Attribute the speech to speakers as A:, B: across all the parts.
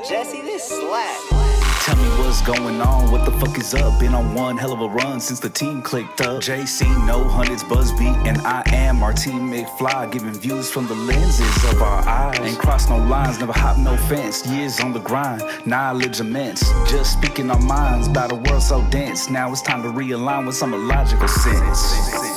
A: Jesse, this slap.
B: Tell me what's going on, what the fuck is up? Been on one hell of a run since the team clicked up. JC, no hundreds, Busby, and I am our team McFly, giving views from the lenses of our eyes. Ain't crossed no lines, never hop no fence. Years on the grind, knowledge immense. Just speaking our minds about a world so dense. Now it's time to realign with some illogical sense.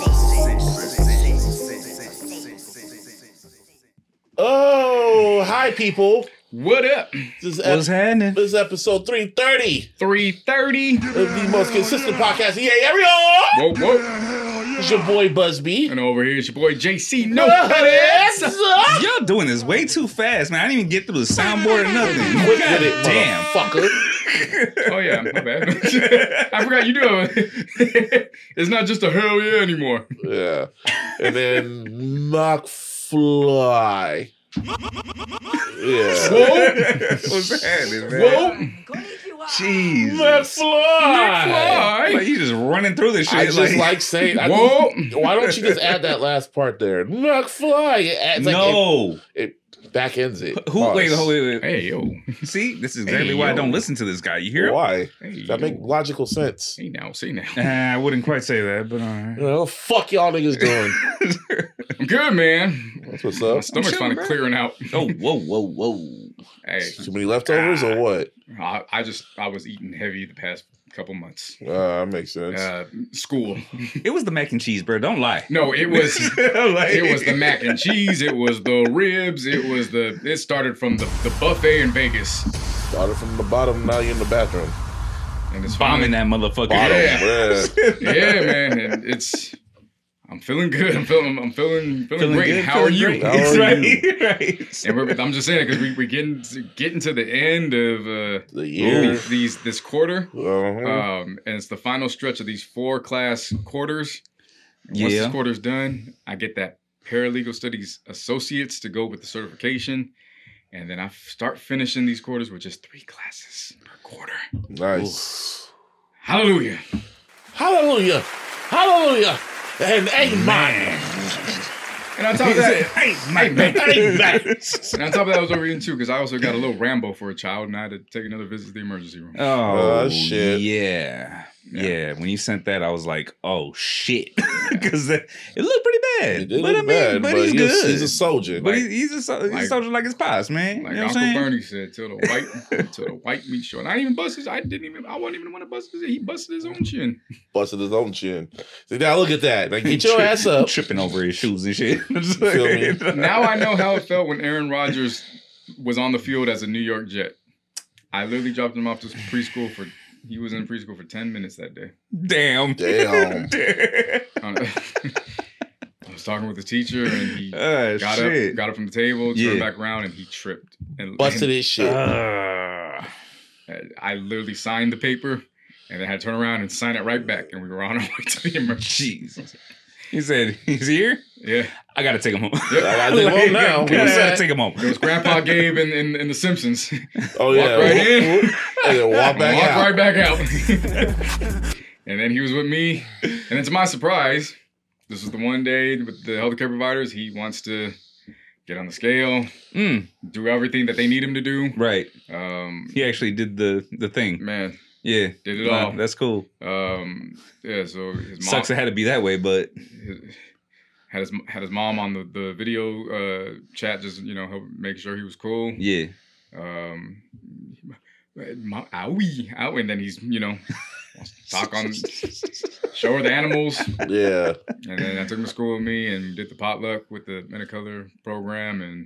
C: Oh, hi, people.
D: What up?
B: What's happening?
C: This is episode 330
D: 330.
C: of the most consistent podcast. Yeah, everyone.
D: Whoa, whoa.
C: It's your boy Busby.
D: And over here is your boy JC. No
C: Yes.
E: Y'all doing this way too fast, man. I didn't even get through the soundboard or nothing.
C: Quit with it,
E: damn.
C: motherfucker.
D: Oh, yeah, my bad. I forgot you do it. It's not just a hell yeah anymore.
C: Yeah. And then McFly. Yeah.
D: Whoa.
E: What's happening, man?
D: Whoa.
E: Jesus.
C: McFly.
E: Like you just running through this shit.
C: I just like saying,
D: Whoa.
C: why don't you just add that last part there? McFly. It's like
E: no.
C: it back ends it.
E: Who?
C: Pause.
E: Wait.
D: Hey, yo.
E: See, this is exactly
D: Hey,
E: why I
D: yo.
E: don't listen to this guy. You hear him?
C: Why?
D: Hey,
C: That
D: yo.
C: make logical sense.
D: Hey, now. Say now.
E: I wouldn't quite say that, but all right.
C: You know, what the fuck y'all niggas doing?
D: I'm good, man.
C: That's what's
D: My
C: up.
D: stomach's
E: chilling,
D: finally
E: bro.
D: clearing out.
E: Oh, whoa.
D: Hey,
C: Too many leftovers or what?
D: I was eating heavy the past couple months.
C: That makes sense.
D: School.
E: It was the mac and cheese, bro. Don't lie.
D: No, it was...
E: Like-
D: It was the mac and cheese. It was the ribs. It started from the buffet in Vegas.
C: Started from the bottom, now you're in the bathroom.
D: And it's
E: bombing
D: finally,
E: that motherfucker.
C: Bottom,
D: Yeah. Yeah, man. And I'm feeling good. I'm feeling
E: Feeling
D: great.
E: good,
D: How are
E: feeling
D: you?
E: great.
C: How
E: It's
C: are
E: right,
C: you?
E: right.
D: And I'm just saying because we're getting to the end of
C: The year.
D: this quarter.
C: Uh-huh.
D: And it's the final stretch of these 4 class quarters. Once
E: Yeah.
D: this quarter's done, I get that paralegal studies associates to go with the certification. And then I start finishing these quarters with just 3 classes per quarter.
C: Nice.
D: Hallelujah.
C: Hallelujah. Hallelujah. And amen.
D: And on top of that,
C: Amen.
D: and on top of that, I was overeating too because I also got a little Rambo for a child and I had to take another visit to the emergency room.
E: Oh,
C: shit.
E: Yeah. When you sent that, I was like, oh, shit. Because it looked pretty bad.
C: It did
E: but
C: look bad,
E: but he's good.
C: He's a soldier.
E: But he's a soldier like his pops, man.
D: Like
E: you know what
D: Uncle
E: I'm saying?
D: Bernie said, till the white meat show. And I didn't even bust his. I wasn't even the one to bust his. He busted his own chin.
C: Busted his own chin. See, now look at that. Like, get your ass up.
E: Tripping over his shoes and shit.
C: Feel me?
D: Now I know how it felt when Aaron Rodgers was on the field as a New York Jet. I literally dropped him off to preschool he was in preschool for 10 minutes that day.
E: Damn.
D: I was talking with the teacher and he got
E: shit.
D: up from the table, turned back around, and he tripped. And
C: Busted his shit.
D: I literally signed the paper and then had to turn around and sign it right back. And we were on our way to the emergency.
E: Jesus. He said, he's here?
D: Yeah.
E: I got to take him home.
C: I gotta take him home now.
E: I got to take him home.
D: It was Grandpa Gabe in The Simpsons.
C: Oh, yeah.
D: Walk right in.
C: And then walk back
D: Walk
C: out.
D: right back out. And then he was with me. And then to my surprise, this was the one day with the healthcare providers. He wants to get on the scale, do everything that they need him to do.
E: Right. He
D: Man,
E: actually did the thing. Yeah.
D: did it all.
E: That's cool.
D: Yeah, so his mom
E: Sucks it had to be that way, but
D: had his mom on the video chat, just help make sure he was cool.
E: yeah.
D: Owie, and then he's wants to talk on, show her the animals.
C: Yeah.
D: And then I took him to school with me and did the potluck with the Men of Color program, and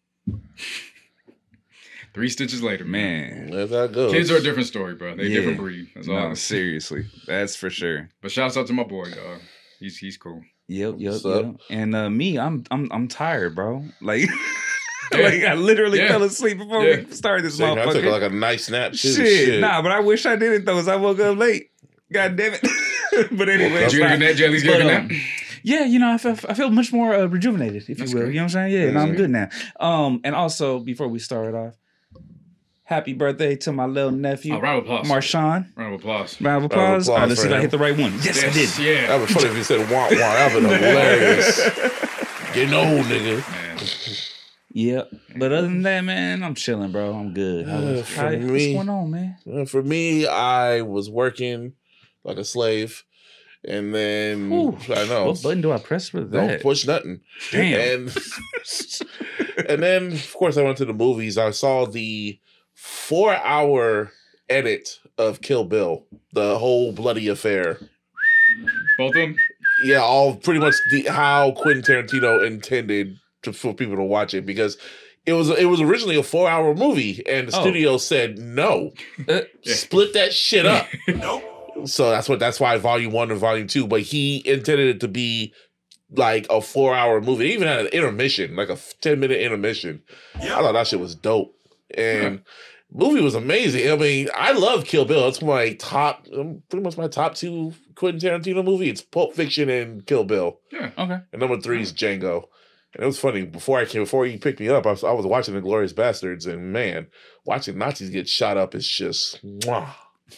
D: 3 stitches later,
E: Man.
C: That's how it goes.
D: Kids are a different story, bro. They a
E: Yeah.
D: different breed. That's all.
E: No, seriously. That's for sure.
D: But shouts out to my boy, dog. He's cool.
E: Yep.
C: What's up?
E: And me, I'm tired, bro. Like,
D: Yeah.
E: like I literally
D: Yeah.
E: fell asleep before
D: Yeah.
E: we started this
C: I took
E: motherfucker.
C: like a nice nap too.
E: Shit. Nah, but I wish I didn't though, as I woke up late. God damn it. But anyway,
D: Did you get a good nap? Did you at least get a good nap?
E: yeah, I feel much more rejuvenated, if
D: That's
E: you will.
D: good.
E: You know what I'm saying? Yeah,
D: That's
E: no, I'm
D: good.
E: good now. And also, before we start off, happy birthday to my little nephew,
D: Oh, round of applause.
E: Marshawn.
D: Round of applause.
E: Round of applause. All right, let's
C: for
E: see if I
C: him.
E: hit the right one. Yes, I did.
D: Yeah.
C: That would be funny if you said wah wah. That would be hilarious. Getting old, nigga.
D: Man.
E: Yeah, but other than that, man, I'm chilling, bro. I'm good. What's going on, man?
A: For me, I was working like a slave, and then I know
E: what button do I press for that?
A: Don't push nothing.
E: Damn.
A: And then, of course, I went to the movies. I saw the 4-hour edit of Kill Bill, the whole bloody affair.
D: Both of them?
A: Yeah, all pretty much how Quentin Tarantino intended for people to watch it, because it was originally a 4-hour movie, and the studio said no, split that shit up. Nope. So that's why Volume 1 and Volume 2. But he intended it to be like a 4-hour movie. It even had an intermission, like a 10-minute intermission. I thought that shit was dope, and movie was amazing. I mean, I love Kill Bill. It's pretty much my top 2 Quentin Tarantino movie. It's Pulp Fiction and Kill Bill.
D: Yeah.
E: Okay.
A: And number 3 is Django. And it was funny, before you picked me up, I was watching Inglourious Bastards, and man, watching Nazis get shot up is just mwah.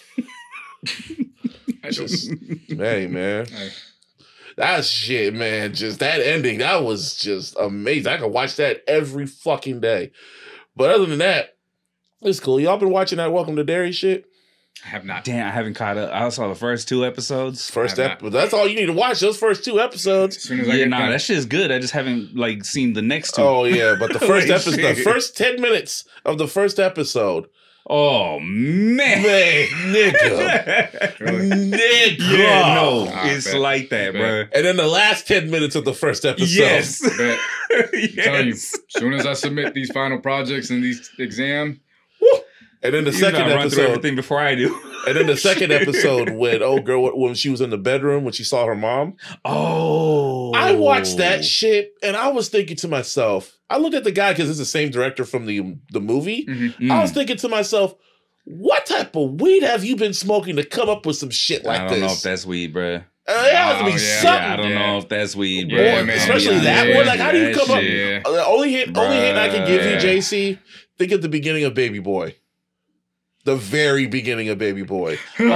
A: Hey, man. That shit, man, just that ending, that was just amazing. I could watch that every fucking day. But other than that, it's cool. Y'all been watching that Welcome to Derry shit?
D: I have not.
E: Damn, I haven't caught up. I saw the first 2 episodes.
A: That's all you need to watch, those first 2 episodes.
D: As soon as
E: that shit's good. I just haven't seen the next 2.
A: Oh yeah, but the first episode, the first 10 minutes of the first episode.
E: Oh man,
A: nigga.
E: Yeah, no, it's like that, bro.
A: And then the last 10 minutes of the first episode.
E: Yes.
D: I'm telling you, as soon as I submit these final projects and these exams,
A: and then the second
E: run
A: episode,
E: through everything before I do.
A: And then the second episode when old girl, when she was in the bedroom when she saw her mom.
E: Oh,
A: I watched that shit and I was thinking to myself, I looked at the guy because it's the same director from the movie.
E: Mm-hmm.
A: I was thinking to myself, what type of weed have you been smoking to come up with some shit like this?
E: I don't know if that's weed, bro.
A: It has to be something.
E: I don't know if that's weed, bro.
A: Yeah, especially that one. Like, how do you come up? The only hint I can give you, JC, think of the beginning of Baby Boy. The very beginning of Baby Boy.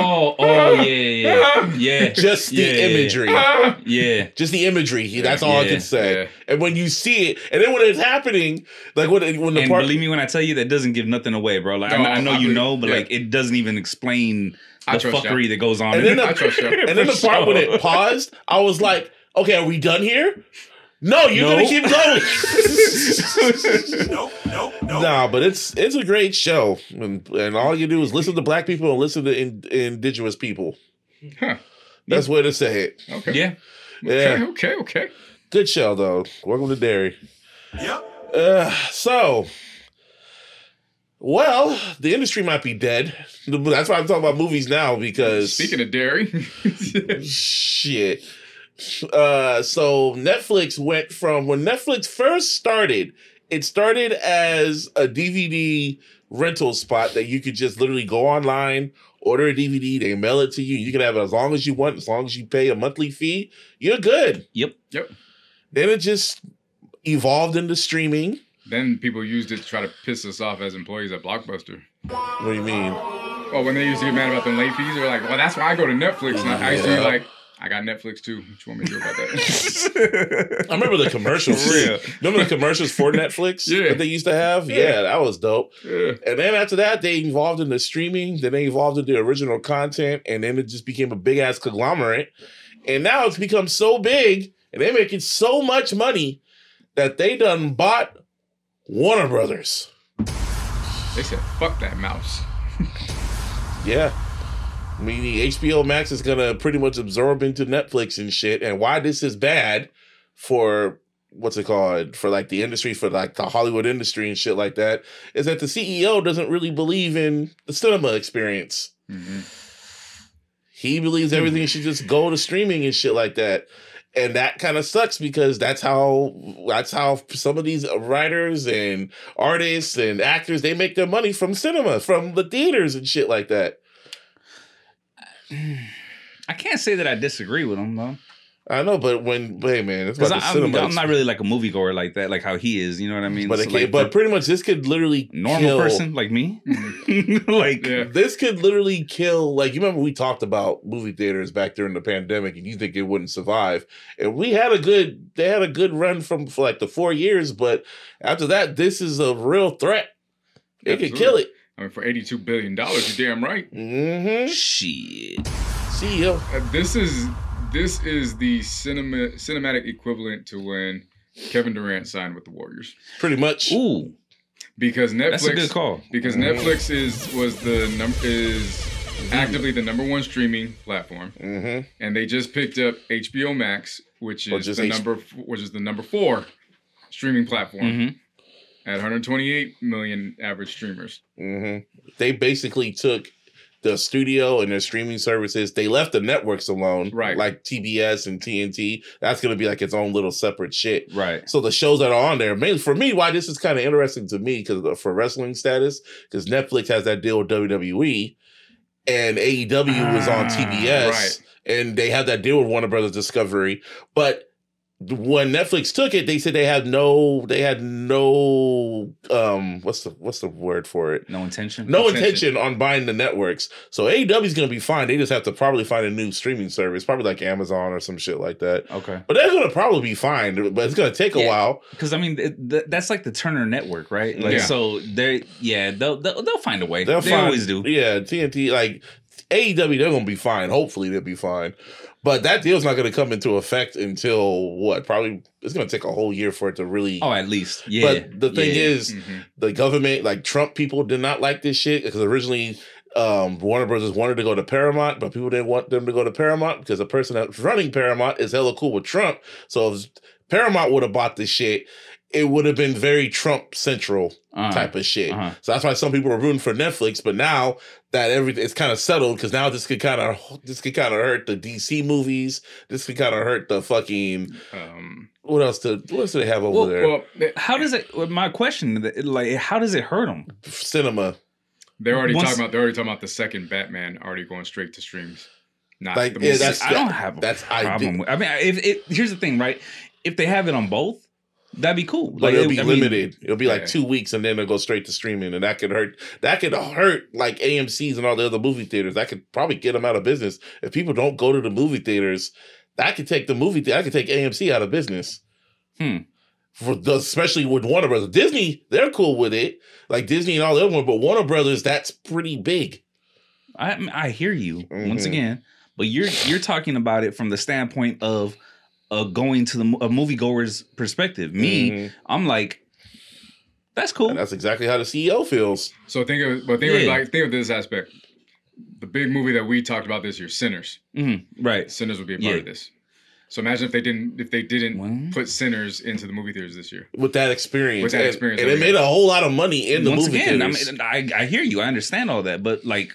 E: Yeah.
A: Just the imagery.
E: Yeah.
A: Just the imagery. That's all I can say. Yeah. And when you see it, and then when it's happening, like when the part.
E: Believe me when I tell you, that doesn't give nothing away, bro. Like I know you know, but like it doesn't even explain the fuckery that goes on.
A: And then the part when it paused, I was like, okay, are we done here? No, you're gonna keep going. No. Nah, but it's a great show, and all you do is listen to black people and listen to indigenous people.
D: Huh.
A: That's where to say it.
D: Okay.
A: Yeah.
D: Okay.
A: Good show though. Welcome to Derry. Yep. Well, the industry might be dead. That's why I'm talking about movies now, because
D: speaking of Derry,
A: shit. So Netflix went from when Netflix first started, it started as a DVD rental spot that you could just literally go online, order a DVD, they mail it to you. You can have it as long as you want, as long as you pay a monthly fee, you're good.
E: Yep.
A: Then it just evolved into streaming.
D: Then people used it to try to piss us off as employees at Blockbuster.
A: What do you mean?
D: Well, when they used to get mad about the late fees, they're like, well, that's why I go to Netflix. And I used to be like, I got Netflix too. What you want me to do about that?
A: I remember the commercials. Remember the commercials for Netflix that they used to have? Yeah, that was dope. Yeah. And then after that, they evolved into streaming. Then they evolved into original content. And then it just became a big-ass conglomerate. And now it's become so big, and they're making so much money that they done bought Warner Brothers.
D: They said, fuck that mouse.
A: Yeah. I mean, the HBO Max is going to pretty much absorb into Netflix and shit. And why this is bad for, what's it called, for like the industry, for like the Hollywood industry and shit like that, is that the CEO doesn't really believe in the cinema experience. Mm-hmm. He believes everything should just go to streaming and shit like that. And that kind of sucks, because that's how some of these writers and artists and actors, they make their money from cinema, from the theaters and shit like that.
E: I can't say that I disagree with him, though.
A: I know, but hey man, it's about
E: I'm not really like a moviegoer like that, like how he is. You know what I mean?
A: But so but pretty much this could literally
E: normal person like me.
A: This could literally kill. Like you remember we talked about movie theaters back during the pandemic, and you think it wouldn't survive. And they had a good run for like the 4 years, but after that, this is a real threat. It could kill it.
D: I mean, for $82 billion, you're damn right.
A: Mm-hmm.
E: Shit.
A: CEO.
D: This is the cinematic equivalent to when Kevin Durant signed with the Warriors.
A: Pretty much.
E: Ooh.
D: Because Netflix.
E: That's a good call.
D: Because Netflix is actively the number one streaming platform, and they just picked up HBO Max, which is the number 4 streaming platform at 128 million average streamers.
A: They basically took the studio and their streaming services. They left the networks alone,
D: right?
A: Like TBS and TNT. That's going to be like its own little separate shit,
E: right?
A: So the shows that are on there, mainly for me, why this is kind of interesting to me because for wrestling status, because Netflix has that deal with WWE, and AEW is on TBS,
D: right?
A: And they have that deal with Warner Brothers Discovery, but when Netflix took it, they said they had no what's the word for it?
E: No intention
A: on buying the networks. So AEW is going to be fine. They just have to probably find a new streaming service, probably like Amazon or some shit like that.
E: Okay.
A: But they're going to probably be fine, but it's going to take a while.
E: Because I mean, that's like the Turner Network, right? Like, so they'll find a way. They always do.
A: Yeah, TNT, like AEW, they're going to be fine. Hopefully they'll be fine. But that deal's not going to come into effect until what? Probably it's going to take a whole year for it to really.
E: Oh, at least, yeah.
A: But the thing is, the government, like Trump people, did not like this shit because originally Warner Brothers wanted to go to Paramount, but people didn't want them to go to Paramount because the person that's running Paramount is hella cool with Trump. So if Paramount would have bought this shit, it would have been very Trump central type of shit. So that's why some people are rooting for Netflix. But now that it's kind of settled, because now this could kind of hurt the DC movies. This could kind of hurt the fucking. What else do they have over there?
E: Well, how does it? My question, like, how does it hurt them?
A: Cinema.
D: They're already talking about the second Batman already going straight to streams. Not
A: like,
E: I don't have a problem. I mean, here's the thing, right? If they have it on both, that'd be cool.
A: But it'll be limited. It'll be like 2 weeks, and then it'll go straight to streaming, and that could hurt. That could hurt like AMC's and all the other movie theaters. That could probably get them out of business if people don't go to the movie theaters. That could take I could take AMC out of business. Especially with Warner Brothers. Disney, they're cool with it, like Disney and all the other ones. But Warner Brothers, that's pretty big.
E: I hear you once again, but you're talking about it from the standpoint of going to a moviegoer's perspective. Me, I'm like, that's cool.
A: And that's exactly how the CEO feels.
D: So think of this aspect. The big movie that we talked about this year, Sinners.
E: Right.
D: Sinners would be a part of this. So imagine if they didn't put Sinners into the movie theaters this year.
A: With that experience.
D: And
A: it made a whole lot of money in the movie theaters.
E: I hear you. I understand all that. But like,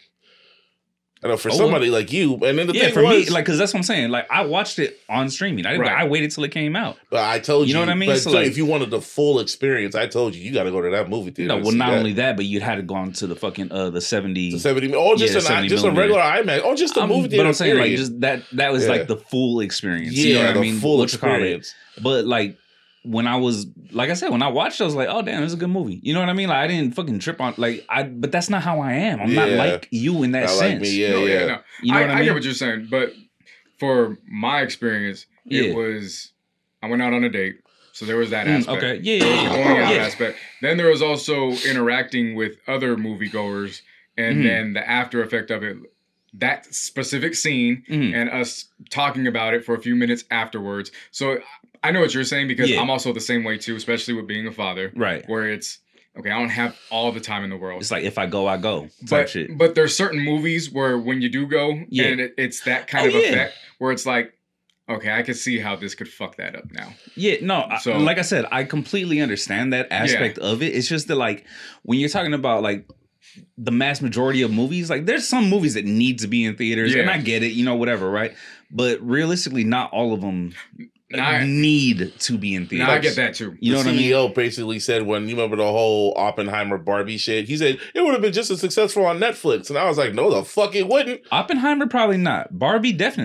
A: I know for somebody like you, and then the thing
E: for me, like, because that's what I'm saying. Like, I watched it on streaming. I waited till it came out.
A: But I told you,
E: know what I mean.
A: So if you wanted the full experience, I told you got to go to that movie theater.
E: No, well, not only that, but you'd had to go on to the fucking the 70,
A: or just a regular IMAX, or just a movie theater.
E: But I'm saying like just that was like the full experience.
A: Yeah,
E: you know what I mean?
A: Full experience.
E: But like, when I watched it, I was like, oh damn, this is a good movie. You know what I mean? Like, I didn't fucking trip on but that's not how I am. I'm not like you in that sense.
A: Like me,
D: no.
E: You know what I mean?
D: I get what you're saying, but for my experience, it was I went out on a date, so there was that aspect.
E: Okay,
D: Going out aspect. Then there was also interacting with other moviegoers, and then the after effect of it. That specific scene and us talking about it for a few minutes afterwards. So I know what you're saying because I'm also the same way too, especially with being a father.
E: Right.
D: Where it's, okay, I don't have all the time in the world.
E: It's like, if I go, I go.
D: But there's certain movies where when you do go, and it's that kind of effect where it's like, okay, I can see how this could fuck that up now.
E: Yeah, no, like I said, I completely understand that aspect of it. It's just that, like, when you're talking about, like, the mass majority of movies, like, there's some movies that need to be in theaters, and I get it, whatever, right? But realistically, not all of them need to be in theaters.
D: I get that too.
A: You know what I mean? The CEO basically said, when you remember the whole Oppenheimer Barbie shit, he said it would have been just as successful on Netflix, and I was like, no, the fuck it wouldn't.
E: Oppenheimer probably not. Barbie definitely.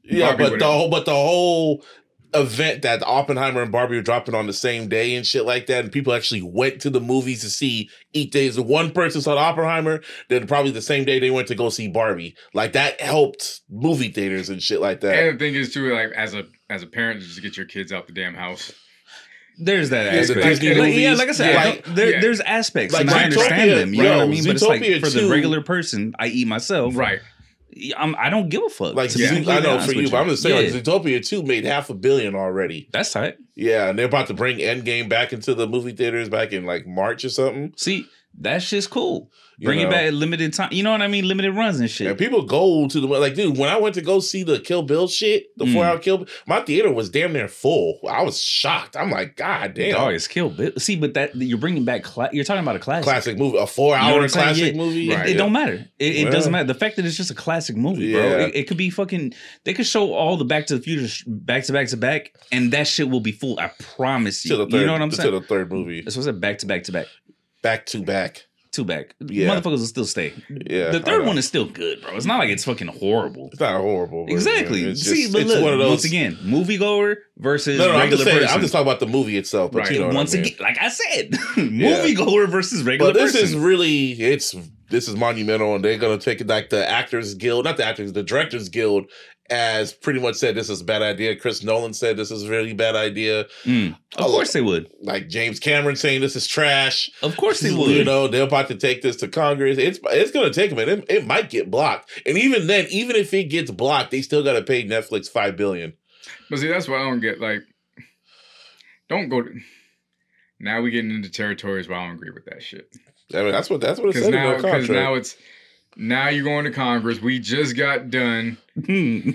A: Yeah, but the whole event that Oppenheimer and Barbie were dropping on the same day and shit like that, and people actually went to the movies to see each day. So one person saw Oppenheimer, then probably the same day they went to go see Barbie. Like that helped movie theaters and shit like that.
D: And the thing is too, like as a parent, just get your kids out the damn house.
E: There's that aspect. Like I said, there's aspects. Like I understand them. You know what I mean? But it's like for the regular person, i.e. myself,
D: right?
E: I don't give a fuck.
A: Like I know for you, but I'm just saying, like Zootopia 2 made $500 million already.
E: That's tight.
A: Yeah, and they're about to bring Endgame back into the movie theaters back in like March or something.
E: See, that shit's cool. Bring it back at limited time. You know what I mean? Limited runs and shit.
A: And people go to the like, dude. When I went to go see the Kill Bill shit, the 4-hour Kill Bill, my theater was damn near full. I was shocked. I'm like, God damn.
E: Oh, it's Kill Bill. See, but that you're bringing back. You're talking about a classic
A: movie, a 4-hour classic movie.
E: It don't matter. It doesn't matter. The fact that it's just a classic movie, bro. It could be fucking. They could show all the Back to the Future back to back to back, and that shit will be full. I promise you. You know what I'm saying?
A: To the third movie.
E: That's what I said. Back to back to back.
A: Back to back.
E: Two back. Yeah. Motherfuckers will still stay.
A: Yeah.
E: The third one is still good, bro. It's not like it's fucking horrible.
A: It's not horrible.
E: Exactly. It's just, but look, one of those... once again, moviegoer versus regular person.
A: I'm just talking about the movie itself. But you know
E: once again, like I said, moviegoer versus regular person.
A: But this is really, this is monumental, and they're going to take it like the Actors Guild, not the Actors, the Directors Guild, as pretty much said this is a bad idea. Chris Nolan said this is a really bad idea.
E: Of course they would.
A: Like James Cameron saying this is trash.
E: Of course they would.
A: You know, they're about to take this to Congress. It's going to take a minute. It might get blocked. And even then, even if it gets blocked, they still got to pay Netflix $5 billion.
D: But see, that's what I don't get. Like, don't go to... Now we're getting into territories where I don't agree with that shit.
A: I mean, that's what it said in their contract.
D: Because now you're going to Congress. We just got done. Going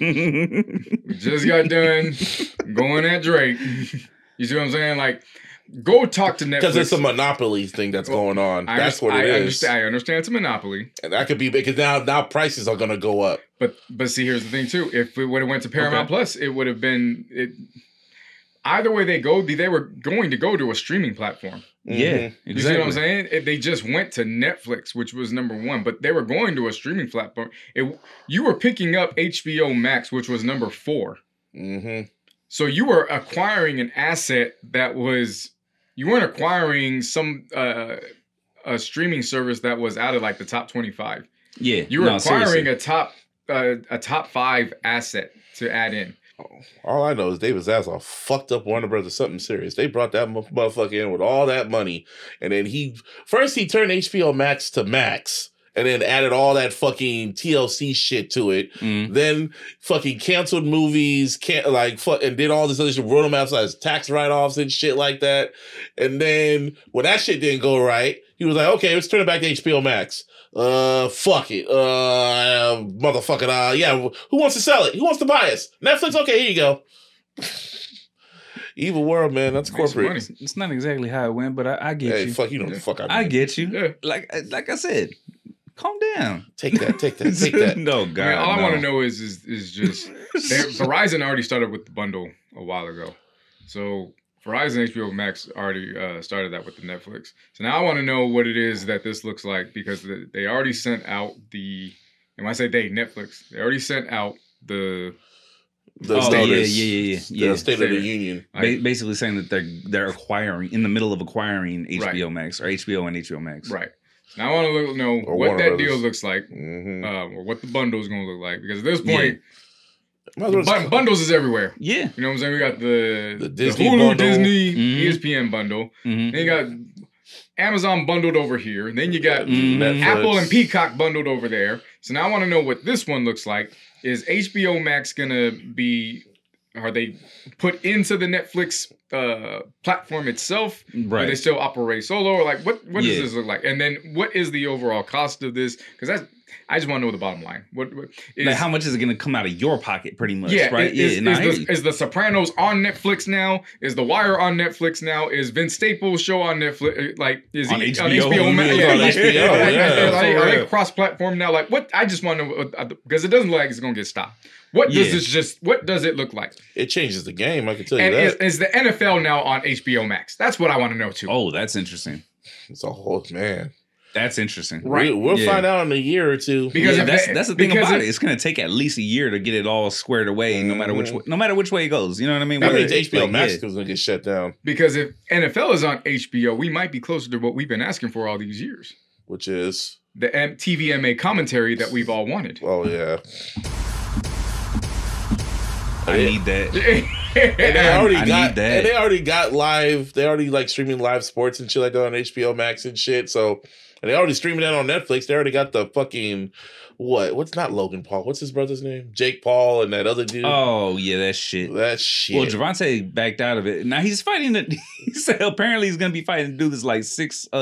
D: at Drake. You see what I'm saying? Like, go talk to Netflix.
A: Because it's a monopoly thing that's going on. That's what it is.
D: I understand it's a monopoly.
A: And that could be because now prices are going to go up.
D: But see, here's the thing too. If it would have went to Paramount Plus, it would have been either way they were going to go to a streaming platform.
E: Yeah, exactly.
D: You see what I'm saying? They just went to Netflix, which was number one, but they were going to a streaming platform. You were picking up HBO Max, which was number 4.
A: Mm-hmm.
D: So you were acquiring an asset that was, you weren't acquiring some a streaming service that was out of like the top 25.
E: Yeah,
D: you were acquiring a top 5 asset to add in.
A: All I know is David Zaslav fucked up Warner Brothers something serious. They brought that motherfucker in with all that money, and then he turned HBO Max to Max, and then added all that fucking TLC shit to it. Then fucking canceled movies, and did all this other shit, wrote them out as tax write-offs and shit like that. And then when that shit didn't go right, he was like, okay, let's turn it back to HBO Max. Fuck it. Motherfucking, yeah, who wants to sell it? Who wants to buy us? Netflix? Okay, here you go. Evil world, man. That's corporate.
E: It's not exactly how it went, but I get you.
A: Hey, fuck, you know what the fuck I mean.
E: I get you.
D: Yeah.
E: Like I said, calm down.
A: Take that.
E: No, God.
D: I mean, all I want to know is just Verizon already started with the bundle a while ago. So Verizon HBO Max already started that with the Netflix. So now I want to know what it is that this looks like, because they already sent out and when I say Netflix, they already sent out the
A: status.
E: Yeah.
A: The State of the Union.
E: Basically saying that they're acquiring, in the middle of acquiring HBO Max, or HBO and HBO Max.
D: Right. So now I want to know what that deal looks like, or what the bundle is going to look like, because at this point, bundles is everywhere.
E: Yeah.
D: You know what I'm saying? We got the
A: Disney
D: Hulu,
A: bundle.
D: Disney, ESPN bundle. Then you got Amazon bundled over here. Then you got Apple and Peacock bundled over there. So now I want to know what this one looks like. Is HBO Max going to be... Are they put into the Netflix platform itself?
E: Right.
D: Or they still operate solo? Or like, what does this look like? And then what is the overall cost of this? Because I just want to know the bottom line. What is,
E: like, how much is it going to come out of your pocket, pretty much?
D: Yeah,
E: right.
D: Is the Sopranos on Netflix now? Is The Wire on Netflix now? Is Vince Staples' show on Netflix? Like, is
E: on
D: he
E: HBO?
D: on HBO?
E: HBO.
D: Are they cross-platform now? Like, what? I just want to know, because it doesn't look like it's going to get stopped. What does it look like?
A: It changes the game, I can tell you that.
D: Is the NFL now on HBO Max? That's what I want to know too.
E: Oh, that's interesting.
A: It's a whole, man.
E: That's interesting.
A: Right. We'll find out in a year or two.
E: Because that's the thing about it. It's going to take at least a year to get it all squared away, no matter which way it goes. You know what I mean?
A: That means HBO Max is going to get shut down.
D: Because if NFL is on HBO, we might be closer to what we've been asking for all these years.
A: Which is?
D: The TVMA commentary that we've all wanted.
A: Oh, yeah.
E: I need that.
A: And they already got live. They already like streaming live sports and shit like that on HBO Max and shit. So, and they already streaming that on Netflix. They already got the fucking what's not Logan Paul? What's his brother's name? Jake Paul and that other dude.
E: Oh yeah, that shit.
A: That shit.
E: Well, Javante backed out of it. Now he's fighting. He said apparently he's gonna be fighting to do this like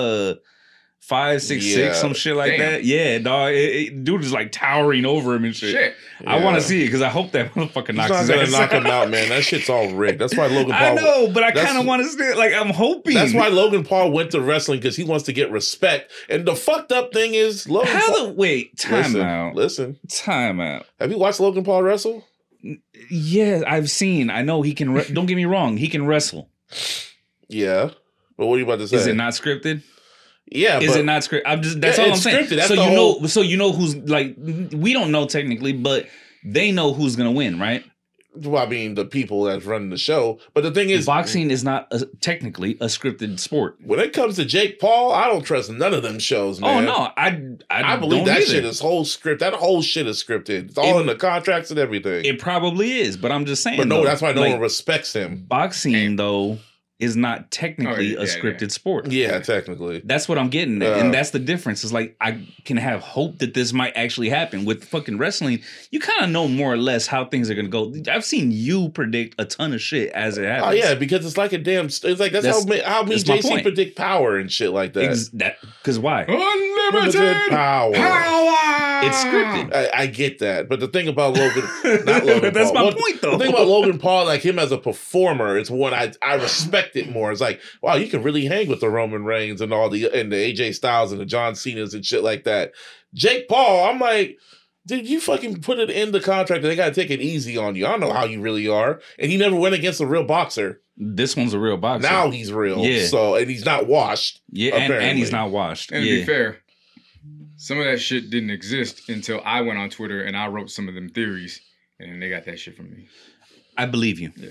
E: 5'6", some shit like that. Yeah, dog. Dude is like towering over him and shit. Yeah. I want to see it because I hope that motherfucker knocks his ass.
A: He's not gonna knock him out, man. That shit's all rigged. That's why Logan Paul.
E: I know, but I kind of want to see it. Like, I'm hoping.
A: That's why Logan Paul went to wrestling because he wants to get respect. And the fucked up thing is, Logan Paul.
E: Time out.
A: Listen.
E: Time out.
A: Have you watched Logan Paul wrestle?
E: Yeah, I've seen. I know he can. Don't get me wrong. He can wrestle.
A: Yeah. But what are you about to say?
E: Is it not scripted?
A: Yeah,
E: is it not scripted? That's all I'm saying.
A: That's
E: so you know who's like, we don't know technically, but they know who's gonna win, right?
A: Well, I mean, the people that's running the show. But the thing is,
E: boxing is not technically a scripted sport.
A: When it comes to Jake Paul, I don't trust none of them shows, man.
E: Oh no, I
A: believe that shit is whole script. That whole shit is scripted. It's all in the contracts and everything.
E: It probably is, but I'm just saying.
A: But no, that's why no one respects him.
E: Boxing though is not technically a scripted sport.
A: Yeah, technically.
E: That's what I'm getting at. And that's the difference. It's like, I can have hope that this might actually happen. With fucking wrestling, you kind of know more or less how things are going to go. I've seen you predict a ton of shit as it happens.
A: Oh, yeah, because it's like a damn... It's like, that's how me and JC predict power and shit like that.
E: Because why?
D: Unlimited power!
E: It's scripted.
A: I get that. But the thing about Logan... Not Logan
E: That's
A: Paul.
E: my point, though.
A: The thing about Logan Paul, like him as a performer, it's what I respect it more. It's like, wow, you can really hang with the Roman Reigns and the AJ Styles and the John Cena's and shit like that. Jake Paul, I'm like, dude, you fucking put it in the contract that they gotta take it easy on you. I don't know how you really are. And he never went against a real boxer.
E: This one's a real boxer.
A: Now he's real.
E: Yeah.
A: So, and he's not washed.
E: Yeah, and he's not washed.
D: And to be fair, some of that shit didn't exist until I went on Twitter and I wrote some of them theories, and they got that shit from me.
E: I believe you.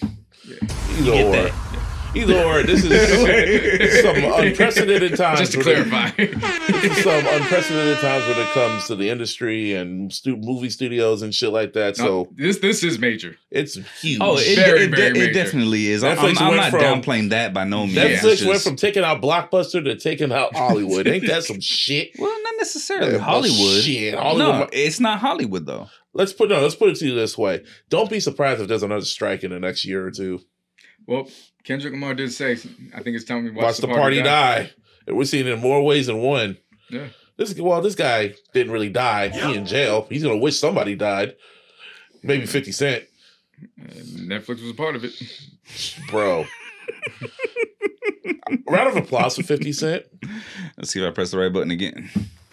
A: Yeah. Either or, this is some unprecedented times.
D: Just to clarify.
A: Some unprecedented times when it comes to the industry and movie studios and shit like that. So
D: this is major.
A: It's huge.
E: Oh,
D: very major.
E: It definitely is. I'm not downplaying that by no means.
A: Netflix went from taking out Blockbuster to taking out Hollywood. Ain't that some shit?
E: Well, not necessarily Hollywood.
A: Shit, Hollywood.
E: No, it's not Hollywood though.
A: Let's put it to you this way. Don't be surprised if there's another strike in the next year or two.
D: Well, Kendrick Lamar did say, I think it's time we
A: watch the party die. And we're seeing it in more ways than one.
D: Yeah.
A: This guy didn't really die. He in jail. He's going to wish somebody died. Maybe 50 Cent.
D: Netflix was a part of it.
A: Bro. Round of applause for 50 Cent.
E: Let's see if I press the right button again.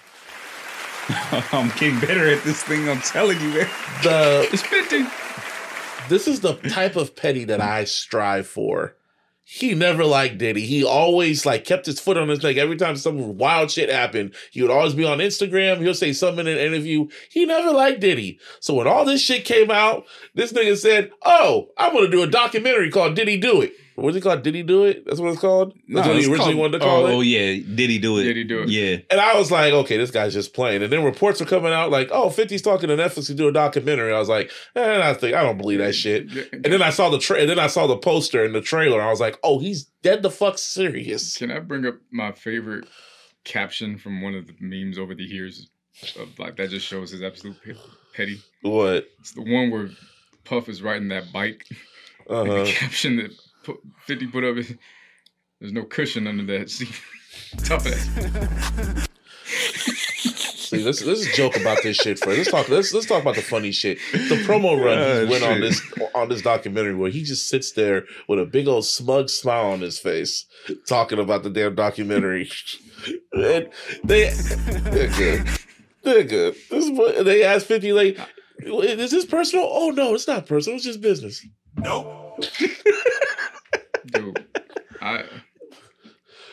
E: I'm getting better at this thing, I'm telling you, man.
D: It's 50.
A: This is the type of petty that I strive for. He never liked Diddy. He always kept his foot on his neck. Every time some wild shit happened, he would always be on Instagram. He'll say something in an interview. He never liked Diddy. So when all this shit came out, this nigga said, "Oh, I'm going to do a documentary called Did He Do It?" What's it called? Did He Do It? That's what it's called? That's what he originally wanted to call it?
E: Oh, yeah. Did he do it?
D: Did he do it?
E: Yeah.
A: And I was like, okay, this guy's just playing. And then reports are coming out like, oh, 50's talking to Netflix to do a documentary. I was like, I don't believe that shit. And then I saw the poster and the trailer. I was like, oh, he's dead the fuck serious.
D: Can I bring up my favorite caption from one of the memes over the years of that just shows his absolute petty?
A: What?
D: It's the one where Puff is riding that bike. And the caption that 50 put up is, "There's no cushion under that seat." Tough ass.
A: See, let's joke about this shit first. Let's talk about the funny shit. The promo run he went on this documentary where he just sits there with a big old smug smile on his face, talking about the damn documentary. And they're good. They're good. They asked 50 like, "Is this personal?" "Oh no, it's not personal. It's just business."
D: Nope. Dude,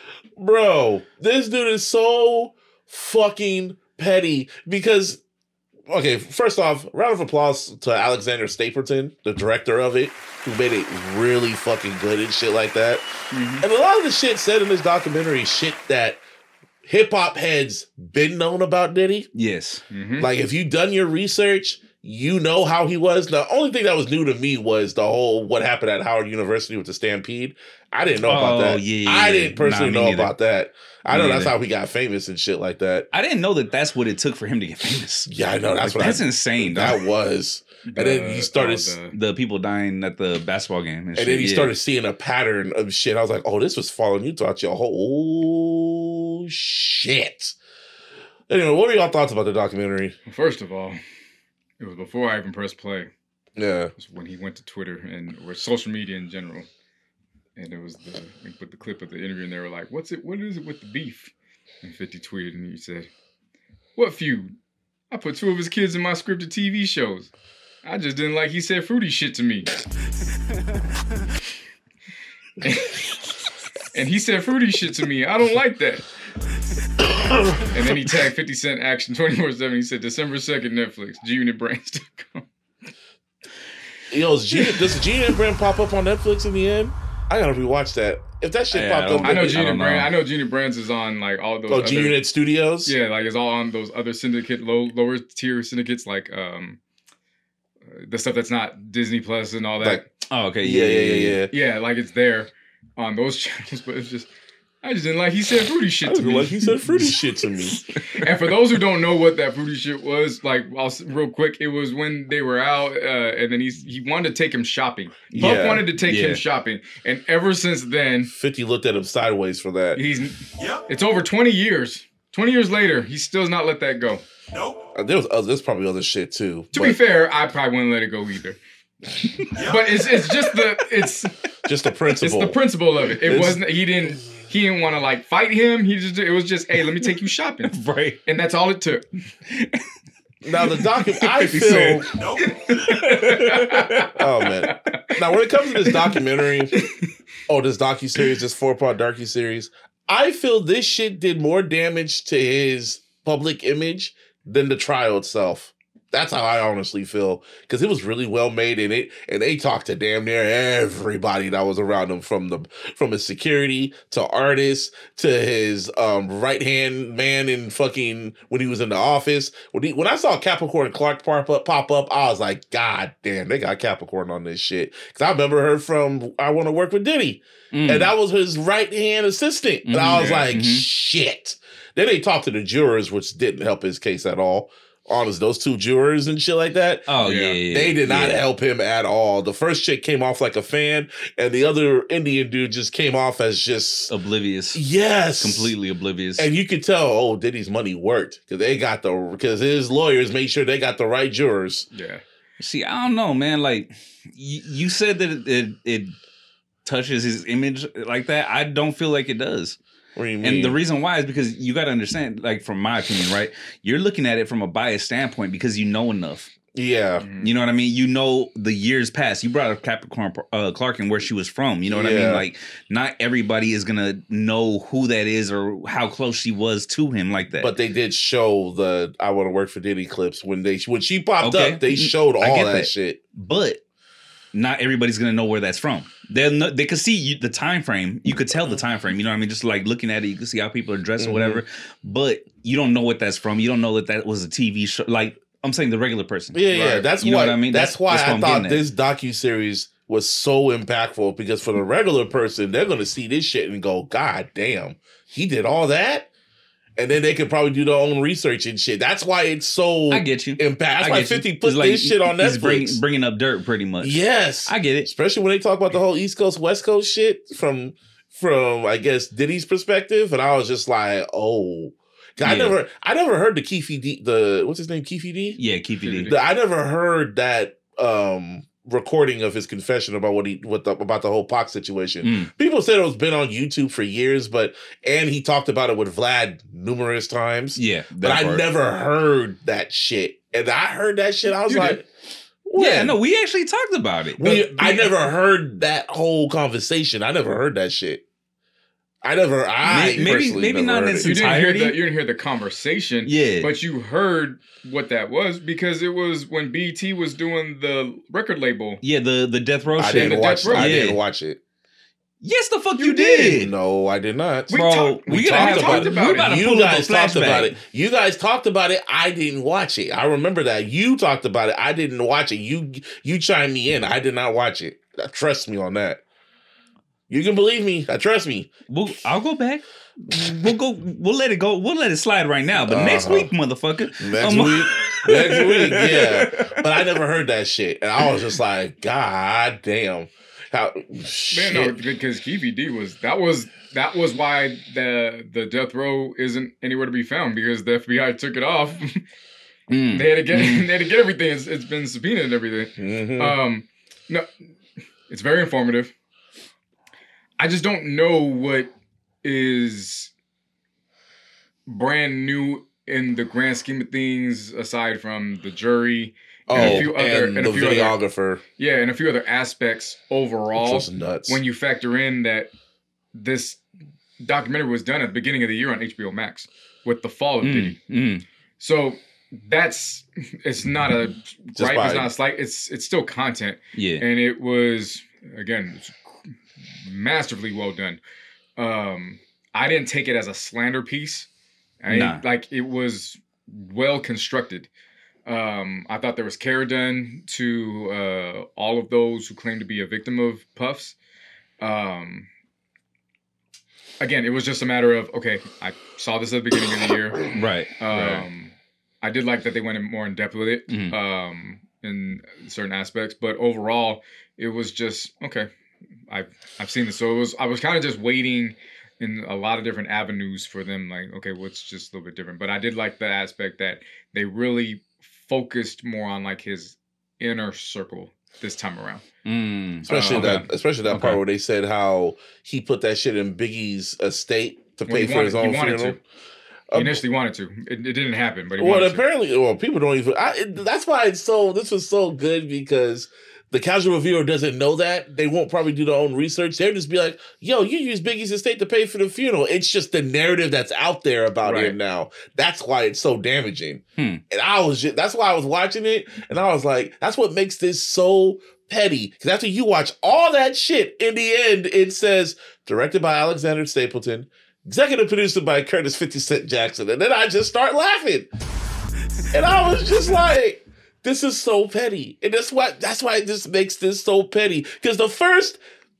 A: Bro, this dude is so fucking petty because, okay, first off, round of applause to Alexander Stapleton, the director of it, who made it really fucking good and shit like that. Mm-hmm. And a lot of the shit said in this documentary, shit that hip-hop heads been known about Diddy.
E: Yes.
A: Mm-hmm. Like, if you done your research, you know how he was. The only thing that was new to me was the whole what happened at Howard University with the Stampede. I didn't know about that.
E: Yeah,
A: I didn't personally know about that. I know that's
E: neither.
A: how he got famous and shit like that.
E: I didn't know that that's what it took for him to get famous.
A: Yeah, I know.
E: That's insane.
A: That was. And then he started
E: the people dying at the basketball game, and
A: then he started seeing a pattern of shit. I was like, "Oh, this was following you throughout your whole shit." Anyway, what were y'all thoughts about the documentary?
D: First of all, it was before I even pressed play.
A: Yeah,
D: it was when he went to Twitter or social media in general, and it was they put the clip of the interview, and they were like, "What is it with the beef?" And 50 tweeted, and he said, "What feud? I put 2 of his kids in my scripted TV shows. I just didn't like he said fruity shit to me." And he said fruity shit to me. I don't like that. And then he tagged 50 Cent Action 24/7. He said December 2nd, Netflix, GUnitBrands.com.
A: Yo, does the G-Unit brand pop up on Netflix in the end? I gotta rewatch that. If that shit popped up,
D: I know G-Unit Brand. I know G-Unit Brands is on like all those.
A: Oh, G-Unit Studios.
D: Yeah, like it's all on those other syndicate, lower tier syndicates, like the stuff that's not Disney Plus and all that.
A: Like,
E: oh, okay,
D: yeah. Like it's there on those channels, but it's just. I just didn't like he said fruity shit to me.
A: Like he said fruity shit to me.
D: And for those who don't know what that fruity shit was, like real quick, it was when they were out, and then he wanted to take him shopping. Puff wanted to take him shopping, and ever since then,
A: 50 looked at him sideways for that.
D: It's over 20 years. 20 years later, he still not let that go.
A: Nope. There's probably other shit too.
D: To be fair, I probably wouldn't let it go either. But it's just the principle. It's the principle of it. It wasn't. He didn't want to like fight him. It was just, hey, let me take you shopping.
E: Right.
D: And that's all it took.
A: Now the I feel oh man. Now when it comes to this documentary, this docuseries, this 4-part docuseries, I feel this shit did more damage to his public image than the trial itself. That's how I honestly feel, because it was really well made in it, and they talked to damn near everybody that was around him, from his security to artists to his right hand man in fucking when he was in the office. When I saw Capricorn Clark pop up, I was like, God damn, they got Capricorn on this shit. Because I remember her from I Want to Work with Diddy, and that was his right hand assistant, and I was like, shit. Then they talked to the jurors, which didn't help his case at all. Honest, those 2 jurors and shit like that.
E: Oh, yeah.
A: They did not help him at all. The first chick came off like a fan, and the other Indian dude just came off as just
E: oblivious.
A: Yes.
E: Completely oblivious.
A: And you could tell, Diddy's money worked because his lawyers made sure they got the right jurors.
D: Yeah.
E: See, I don't know, man. Like, you said that it touches his image like that. I don't feel like it does.
A: What do you mean?
E: And the reason why is because you got to understand, like, from my opinion, right? You're looking at it from a biased standpoint because you know enough.
A: Yeah.
E: You know what I mean? You know the years past. You brought up Capricorn Clark and where she was from. You know what I mean? Like, not everybody is going to know who that is or how close she was to him like that.
A: But they did show the I Want to Work for Diddy clips. When she popped up, they showed all that shit.
E: But not everybody's going to know where that's from. They could see the time frame. You could tell the time frame. You know what I mean? Just like looking at it, you can see how people are dressed or whatever. But you don't know what that's from. You don't know that was a TV show. Like, I'm saying the regular person.
A: Yeah.
E: Right?
A: That's what I mean. That's why I thought this docuseries was so impactful, because for the regular person, they're going to see this shit and go, God damn, he did all that? And then they could probably do their own research and shit. That's why it's so
E: I get you.
A: That's why 50 put this shit on Netflix.
E: He's bringing up dirt pretty much.
A: Yes.
E: I get it.
A: Especially when they talk about the whole East Coast, West Coast shit from I guess, Diddy's perspective. And I was just like, oh. I never heard the Keefe D, what's his name? Keefe D?
E: Yeah, Keefe D.
A: I never heard that recording of his confession about about the whole Pac situation. People said it was been on YouTube for years, and he talked about it with Vlad numerous times.
E: Yeah,
A: but I never heard that shit. And I heard that shit. I was like,
E: yeah, no, we actually talked about it.
A: I never heard that whole conversation. I never heard that shit.
E: maybe not in its entirety.
D: You didn't hear the conversation, but you heard what that was because it was when BET was doing the record label.
E: Yeah, the Death Row shit.
A: I didn't watch it.
E: Yes, the fuck you did.
A: No, I did not.
E: We talked about it.
A: You guys talked about it. You guys talked about it. I didn't watch it. I remember that. You talked about it. I didn't watch it. You chimed me in. I did not watch it. Trust me on that. You can believe me. Trust me.
E: I'll go back. We'll let it go. We'll let it slide right now. But next week, motherfucker.
A: Next week, yeah. But I never heard that shit. And I was just like, God damn.
D: Man, no, because Keefy D was that was why the death row isn't anywhere to be found because the FBI took it off. They had to get everything. It's been subpoenaed and everything. Mm-hmm. No, it's very informative. I just don't know what is brand new in the grand scheme of things aside from the jury.
A: And the videographer.
D: And a few other aspects overall.
A: Just nuts.
D: When you factor in that this documentary was done at the beginning of the year on HBO Max with the fall of Diddy. So it's not a gripe, it's not a slight, it's still content.
E: Yeah.
D: And it was, again, masterfully well done. I didn't take it as a slander piece. Like it was well constructed. I thought there was care done to all of those who claim to be a victim of Puffs. Again, it was just a matter of, okay, I saw this at the beginning of the year.
E: Right.
D: I did like that they went more in depth with it in certain aspects, but overall, it was just, okay, I've seen this. So I was kind of just waiting in a lot of different avenues for them, like, okay, what's just a little bit different. But I did like the aspect that they really focused more on like his inner circle this time around.
A: Especially that part where they said how he put that shit in Biggie's estate to pay for his own funeral.
D: He initially wanted to. It didn't happen, but
A: apparently, people don't even. That's why this was so good because the casual viewer doesn't know that. They won't probably do their own research. They'll just be like, yo, you use Biggie's estate to pay for the funeral. It's just the narrative that's out there about him now. That's why it's so damaging. And that's why I was watching it. And I was like, that's what makes this so petty. Because after you watch all that shit, in the end, it says, directed by Alexander Stapleton, executive produced by Curtis 50 Cent Jackson. And then I just start laughing. And I was just like, this is so petty. And that's why this makes this so petty. Because the first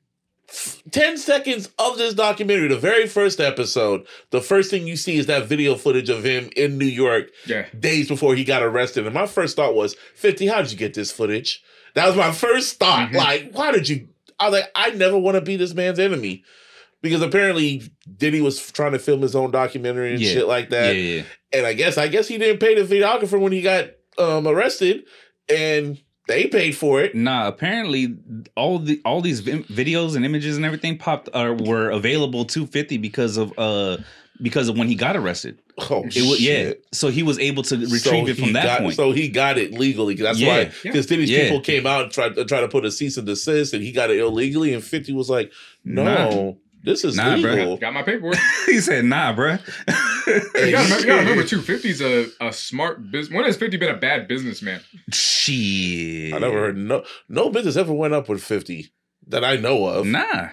A: 10 seconds of this documentary, the very first episode, the first thing you see is that video footage of him in New York days before he got arrested. And my first thought was, 50, how did you get this footage? That was my first thought. Like, why did you? I was like, I never want to be this man's enemy. Because apparently Diddy was trying to film his own documentary and shit like that. And I guess he didn't pay the videographer when he got arrested, and they paid for it.
E: Nah, apparently all these videos and images and everything were available to 50 because of when he got arrested.
A: Oh, shit.
E: So he was able to retrieve it from that point.
A: So he got it legally. That's why, because Diddy's people came out and tried to put a cease and desist, and he got it illegally, and 50 was like, no. This is legal.
D: Bro. Got my paperwork.
E: He said, nah, bro.
D: You gotta remember, too, 50's a smart business. When has 50 been a bad businessman?
E: Shit.
A: I never heard no business ever went up with 50 that I know of.
E: Nah.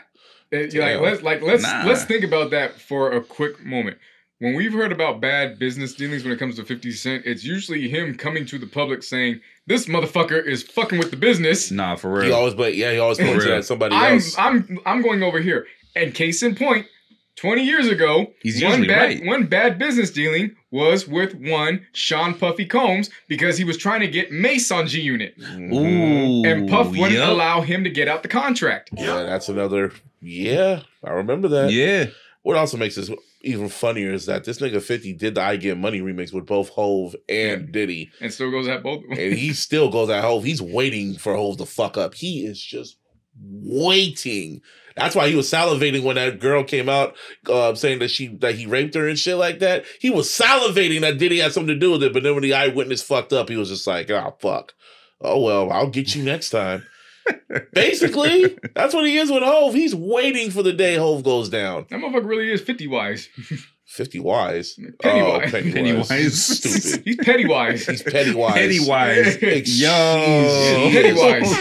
D: Let's think about that for a quick moment. When we've heard about bad business dealings when it comes to 50 Cent, it's usually him coming to the public saying, this motherfucker is fucking with the business.
E: Nah, for real.
A: He always points it at somebody else.
D: I'm going over here. And case in point, 20 years ago, one bad business dealing was with one Sean Puffy Combs because he was trying to get Mace on G-Unit.
E: Ooh,
D: and Puff wouldn't allow him to get out the contract.
A: Yeah, that's another... Yeah, I remember that.
E: Yeah.
A: What also makes this even funnier is that this nigga 50 did the I Get Money remix with both Hove and Diddy.
D: And still goes at both of them.
A: And he still goes at Hove. He's waiting for Hove to fuck up. He is just waiting. That's why he was salivating when that girl came out saying that he raped her and shit like that. He was salivating that Diddy had something to do with it. But then when the eyewitness fucked up, he was just like, oh, fuck. Oh, well, I'll get you next time. Basically, that's what he is with Hove. He's waiting for the day Hove goes down.
D: That motherfucker really is 50 wise.
A: 50 wise.
D: Pennywise.
E: Pennywise.
A: Stupid.
D: He's Pennywise.
A: He's Pennywise.
E: Pennywise.
A: Yo.
D: Pennywise.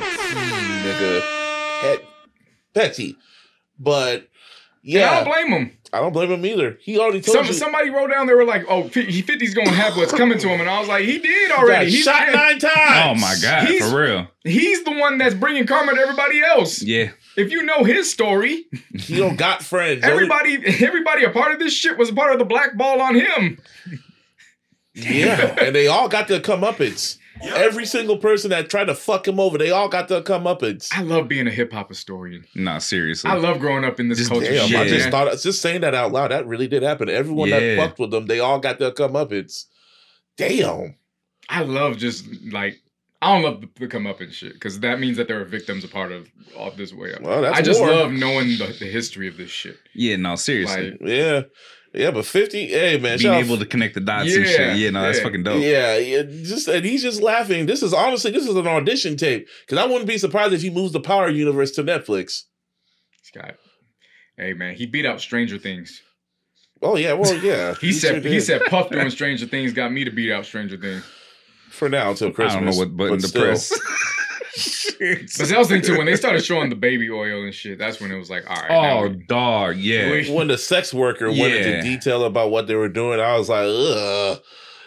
A: Nigga. Petty. But yeah.
D: And I don't blame him.
A: I don't blame him either. He already told you.
D: Somebody wrote down, they were like, oh, 50's going to have what's coming to him. And I was like, he did already.
A: He got shot 9 times.
E: Oh my God, for real.
D: He's the one that's bringing karma to everybody else.
E: Yeah.
D: If you know his story.
A: He don't got friends.
D: Everybody a part of this shit was a part of the black ball on him.
A: Yeah. And they all got their comeuppance. Yep. Every single person that tried to fuck him over, they all got their comeuppance.
D: I love being a hip hop historian.
E: Nah, seriously.
D: I love growing up in this culture.
A: Damn,
D: shit,
A: I just thought, just saying that out loud, that really did happen. Everyone that fucked with them, they all got their comeuppance. Damn.
D: I love just like, I don't love the comeuppance shit because that means that there are victims a part of all this way up.
A: Well, that's
D: I just
A: war.
D: love knowing the history of this shit.
E: Yeah, no, seriously.
D: Like,
A: yeah, but 50, hey man,
E: being able to connect the dots and shit. Yeah, no, that's fucking dope.
A: Yeah, and he's just laughing. This is an audition tape because I wouldn't be surprised if he moves the Power universe to Netflix.
D: Scott, hey man, he beat out Stranger Things.
A: Oh yeah, well yeah.
D: he said Puff doing Stranger Things got me to beat out Stranger Things.
A: For now until Christmas.
E: I don't know what button to press.
D: But I was thinking too, when they started showing the baby oil and shit, that's when it was like, all right.
E: Oh, dog, yeah.
A: When the sex worker went into detail about what they were doing, I was like, ugh.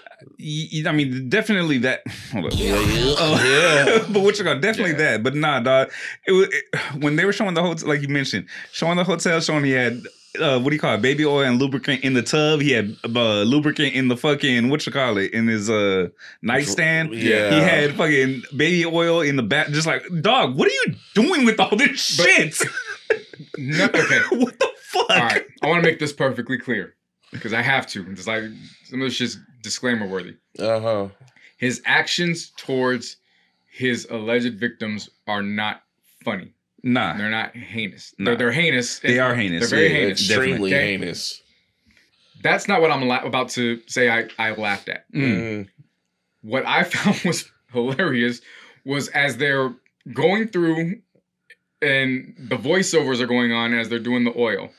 E: I mean, definitely that. Hold up.
A: Yeah.
E: But what you got? Definitely that. But nah, dog. When they were showing the hotel, like you mentioned, showing the hotel, showing he had what do you call it? Baby oil and lubricant in the tub. He had lubricant in the fucking in his nightstand.
A: Yeah,
E: he had fucking baby oil in the back. Just like, dog, what are you doing with all this shit?
D: No, okay,
E: what the fuck?
D: All right, I want to make this perfectly clear because I have to. It's like some of this shit's disclaimer worthy. His actions towards his alleged victims are not funny.
E: Nah.
D: They're not heinous. Nah. They're heinous.
E: They are heinous.
D: They're very heinous.
A: Extremely heinous.
D: That's not what I'm about to say I laughed at. What I found was hilarious was as they're going through and the voiceovers are going on as they're doing the oil.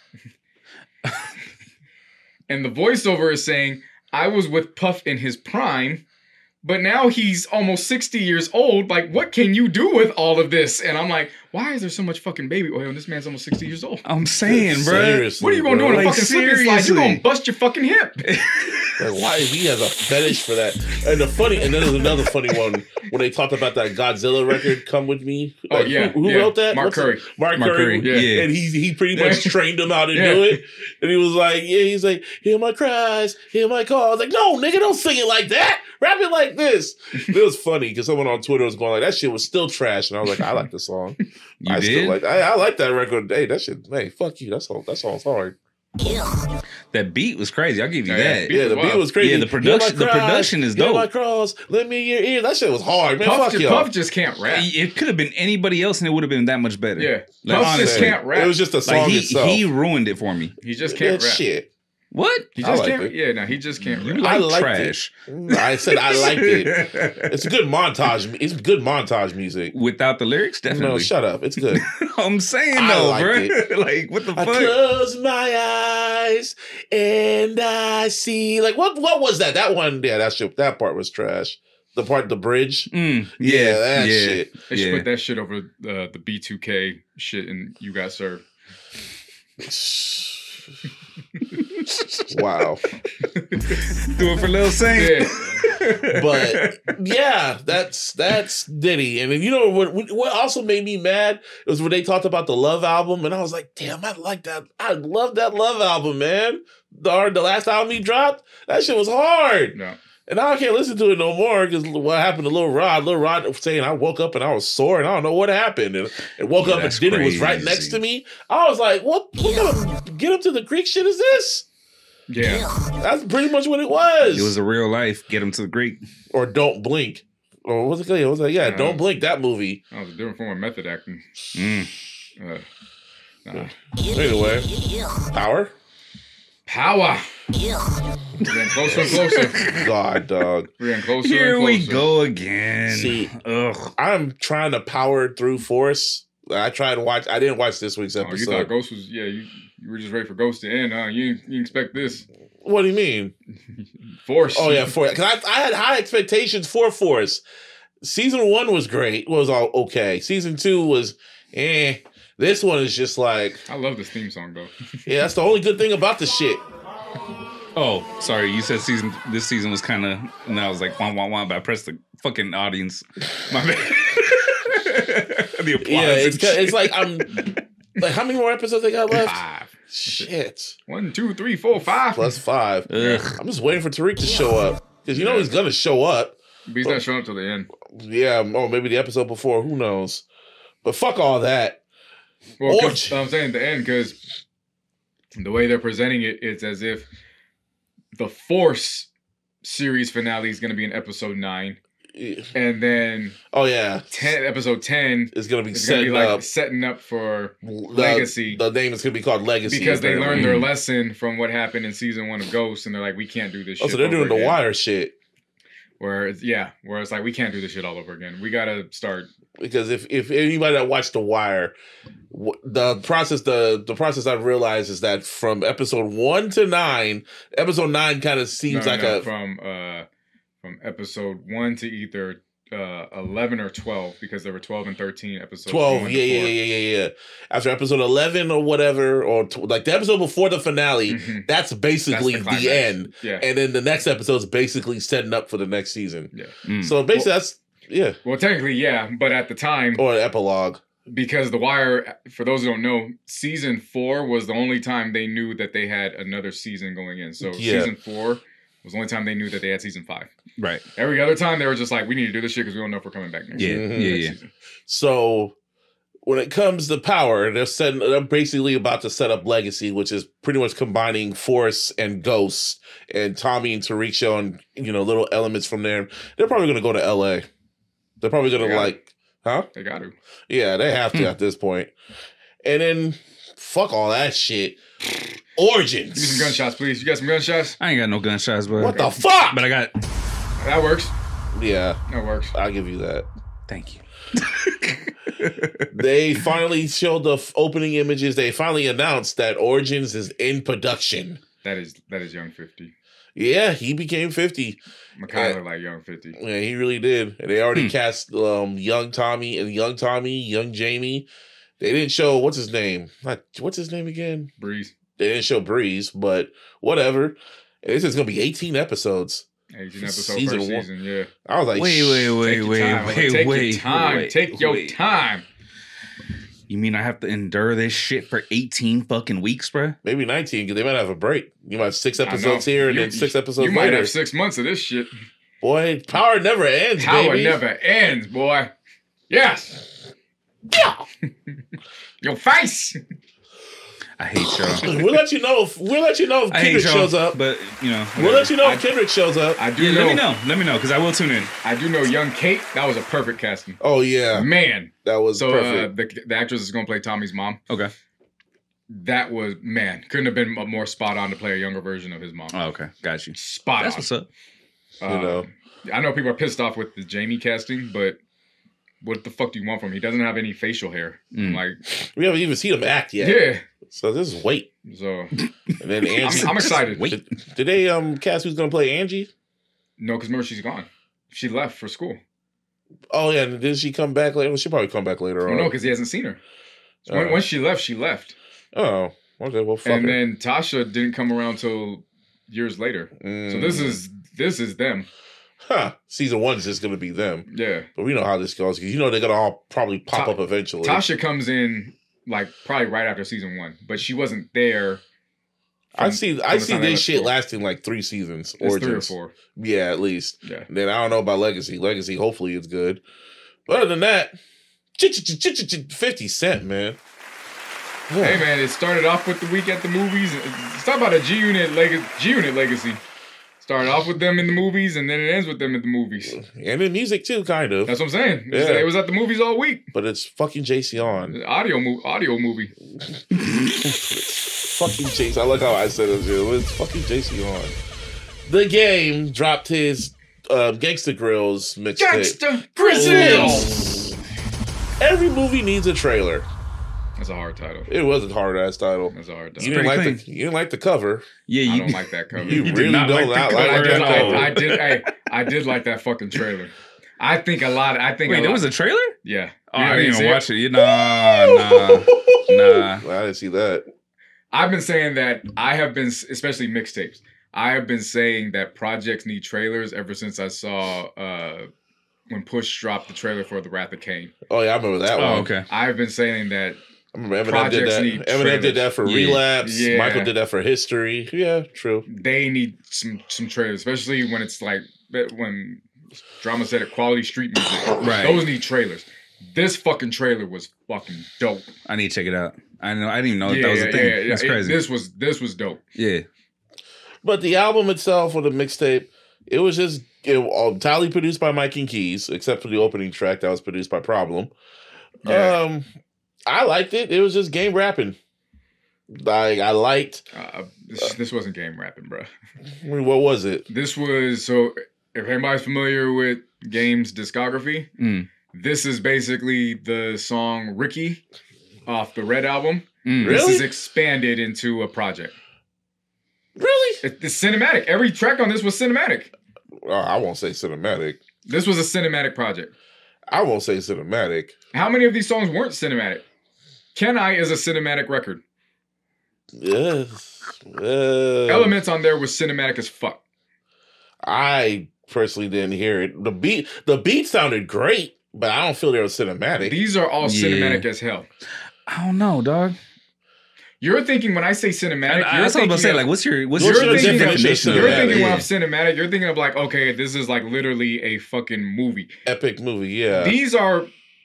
D: And the voiceover is saying, I was with Puff in his prime, but now he's almost 60 years old. Like, what can you do with all of this? And I'm like, why is there so much fucking baby oil and this man's almost 60 years old?
E: I'm saying, bro.
D: What are you going to do on a fucking slip and slide? You're going to bust your fucking hip.
A: Like, why he has a fetish for that? And then there's another funny one when they talked about that Godzilla record, "Come With Me." Like, who wrote that?
D: Mark Curry.
A: Mark Curry.
E: Yeah.
A: And he pretty much trained him how to do it. And he was like, he's like, hear my cries, hear my calls. Like, no, nigga, don't sing it like that. Rap it like this. It was funny because someone on Twitter was going like, that shit was still trash. And I was like, I like the song. I like that record. Hey, that shit, hey, fuck you. That song's hard.
E: That beat was crazy. I'll give you that.
A: The beat was crazy.
E: Yeah, the production is dope.
A: My cross, let me in your ear. That shit was hard, man.
D: Puff just can't rap.
E: It could have been anybody else, and it would have been that much better.
D: Yeah,
E: like,
D: Puff just can't rap.
A: It was just a song itself.
E: He ruined it for me.
D: He just can't rap.
A: Shit.
E: What?
D: He just can't. Yeah, no, he just can't.
E: You like trash.
A: I said I liked it. It's a good montage. It's good montage music.
E: Without the lyrics, definitely.
A: No, shut up. It's good.
E: I'm saying though, bro. Like, what the fuck?
A: I close my eyes and I see. Like, what was that? That one, yeah, that part was trash. The bridge. That shit.
D: They should put that shit over the B2K shit and You Got Served.
A: Wow.
E: Do it for Lil Saint.
A: Yeah. But yeah, that's Diddy. And then, you know what also made me mad was when they talked about the Love album, and I was like, damn, I like that. I love that Love album, man. The last album he dropped, that shit was hard.
D: No.
A: And now I can't listen to it no more because what happened to Lil Rod? Lil Rod saying I woke up and I was sore and I don't know what happened. And woke up and Diddy was right next to me. I was like, what kind of get up to the Greek shit is this?
D: Yeah.
A: That's pretty much what it was.
E: It was a real life. Get him to the Greek.
A: Or Don't Blink. Or what's it called? It was like, Don't Blink, that movie.
D: That was a different form of method acting.
A: Anyway. Power?
D: Power. We're getting closer and closer.
A: God, dog.
D: We're getting closer
E: Here
D: and closer.
E: we go again.
A: See,
E: ugh.
A: I'm trying to power through Force. I tried to watch. I didn't watch this week's episode.
D: Oh, you thought Ghost was? Yeah, you were just ready for Ghost to end, huh? You expect this?
A: What do you mean?
D: Force.
A: Oh yeah, Force. Because I had high expectations for Force. Season 1 was great. Was all okay. Season 2 was This one is just like.
D: I love this theme song though.
A: Yeah, that's the only good thing about the shit.
E: Oh, sorry. You said this season was kind of, and I was like, wah, wah, wah, but I pressed the fucking audience. My bad. The applause.
A: Yeah, it's like I'm. Like, how many more episodes they got left?
D: 5.
A: Shit.
D: 1, 2, 3, 4, 5.
A: Plus 5.
E: Ugh.
A: I'm just waiting for Tariq to show up. Because you know he's going to show up.
D: But he's not showing up till the end.
A: Yeah, or maybe the episode before. Who knows? But fuck all that.
D: Well, I'm saying the end because the way they're presenting it, it's as if the Force series finale is going to be in episode 9. And then episode 10
A: is going to be
D: setting up for Legacy.
A: The name is going to be called Legacy.
D: Because they learned their lesson from what happened in season 1 of Ghost, and they're like, we can't do this shit.
A: Oh, so they're doing the Wire shit.
D: Where it's like, we can't do this shit all over again. We got to start.
A: Because if anybody that watched The Wire, the process I've realized is that from episode 1 to 9, episode 9 kind of seems
D: from episode 1 to either 11 or 12, because there were 12 and 13 episodes.
A: 12, yeah. After episode 11 or whatever, or like the episode before the finale, that's basically the end.
D: Yeah.
A: And then the next episode is basically setting up for the next season.
D: Yeah.
A: So basically
D: Well, technically, yeah, but at the time,
A: or an epilogue.
D: Because The Wire, for those who don't know, season 4 was the only time they knew that they had another season going in. So season 4 was the only time they knew that they had season 5.
E: Right.
D: Every other time, they were just like, we need to do this shit because we don't know if we're coming back next season.
A: So when it comes to Power, they're basically about to set up Legacy, which is pretty much combining Force and Ghost, and Tommy and Tariq showing, little elements from there. They're probably going to go to LA. They're probably going to huh?
D: They got to.
A: Yeah, they have to at this point. And then, fuck all that shit. Origins.
D: Give me some gunshots, please. You got some gunshots?
E: I ain't got no gunshots, but
A: what the fuck?
E: But I got.
D: That works.
A: Yeah,
D: that works.
A: I'll give you that.
E: Thank you.
A: They finally showed the opening images. They finally announced that Origins is in production.
D: That is Young 50.
A: Yeah, he became 50.
D: Kind of like Young 50.
A: Yeah, he really did. And they already cast young Tommy and young Jamie. They didn't show what's his name again?
D: Breeze.
A: They didn't show Breeze, but whatever. And this is gonna be 18 episodes.
D: 18 episodes per season, yeah.
A: I was like,
E: wait.
D: Take your time.
E: You mean I have to endure this shit for 18 fucking weeks, bro?
A: Maybe 19, because they might have a break. You might have 6 episodes here and then 6 episodes later.
D: You might have 6 months of this shit.
A: Boy, Power never ends,
D: Power
A: baby.
D: never ends, boy. Yes. Yeah. Your face.
E: I hate y'all.
A: We'll let you know if Kendrick shows up.
E: But
A: we'll let you know if Kendrick shows up.
D: I do know.
E: Let me know, because I will tune in.
D: I do know Young Kate. That was a perfect casting.
A: Oh yeah,
D: man,
A: that was perfect.
D: The actress is going to play Tommy's mom.
E: Okay,
D: that was couldn't have been more spot on to play a younger version of his mom.
E: Oh, okay, got you.
D: Spot on.
E: That's what's up.
D: I know people are pissed off with the Jamie casting, but what the fuck do you want from him? He doesn't have any facial hair. Like,
A: we haven't even seen him act yet.
D: Yeah.
A: So this is wait.
D: So
A: and then Angie.
D: I'm excited.
A: Wait. Did they cast who's gonna play Angie?
D: No, because remember she's gone. She left for school.
A: Oh yeah, and did she come back later? Well, she'll probably come back later on.
D: No, because he hasn't seen her. So once she left, she left.
A: Oh, okay. Well, fuck.
D: And
A: her.
D: then Tasha didn't come around till years later. So this is them.
A: Huh. Season 1 is just going to be them.
D: Yeah.
A: But we know how this goes because they're going to all probably pop up eventually.
D: Tasha comes in like probably right after season 1, but she wasn't there.
A: I see this shit lasting like 3 seasons.
D: It's
A: Origins.
D: 3 or 4.
A: Yeah, at least.
D: Yeah.
A: And then I don't know about Legacy. Legacy, hopefully it's good. But other than that, 50 Cent, man.
D: Yeah. Hey, man, it started off with the week at the movies. Let's talk about a G-Unit legacy. Started off with them in the movies, and then it ends with them at the movies.
A: And in music, too, kind of.
D: That's what I'm saying.
A: Yeah.
D: It was at the movies all week.
A: But it's fucking JC on.
D: Audio movie.
A: fucking Jason. I like how I said it. It's fucking Jason on. The Game dropped his Gangsta Grills mixtape.
D: Gangsta Grills.
A: Every movie needs a trailer.
D: That's a hard title.
A: It was a hard ass title.
D: That's a hard title.
A: You didn't like the cover.
E: Yeah,
D: I don't like that cover.
A: You really don't like that cover.
D: I did like that fucking trailer. I think
E: Wait,
D: there
E: was a trailer?
D: Yeah.
E: Oh, I didn't even watch it. Nah.
A: I didn't see that.
D: I've been saying that especially mixtapes. I have been saying that projects need trailers ever since I saw when Push dropped the trailer for The Wrath of Cain.
A: Oh yeah, I remember that one.
E: Oh, okay.
D: I've been saying that.
A: I remember Eminem did that. Eminem did that for Relapse.
D: Yeah.
A: Michael did that for History. Yeah, true.
D: They need some trailers, especially when it's like when Drama said it, quality street music.
E: Right.
D: Those need trailers. This fucking trailer was fucking dope.
E: I need to check it out. I didn't even know that was a thing.
D: Yeah.
E: That's crazy.
D: This was dope.
E: Yeah.
A: But the album itself, or the mixtape, it was just entirely produced by Mike and Keys, except for the opening track that was produced by Problem. Yeah. I liked it. It was just game rapping. Like I liked.
D: This wasn't game rapping, bro.
A: What was it?
D: This was if anybody's familiar with Game's discography, this is basically the song Ricky off the Red album. This is expanded into a project.
A: Really?
D: It's cinematic. Every track on this was cinematic.
A: I won't say cinematic.
D: This was a cinematic project.
A: I won't say cinematic.
D: How many of these songs weren't cinematic? Can I is a cinematic record.
A: Yes.
D: Elements on there was cinematic as fuck.
A: I personally didn't hear it. The beat sounded great, but I don't feel they were cinematic.
D: These are all cinematic as hell.
E: I don't know, dog.
D: You're thinking when I say cinematic,
E: that's what I'm about to say. Like, what's your
A: definition?
D: You're thinking when I'm cinematic, you're thinking of like, okay, this is like literally a fucking movie.
A: Epic movie, yeah.
D: These are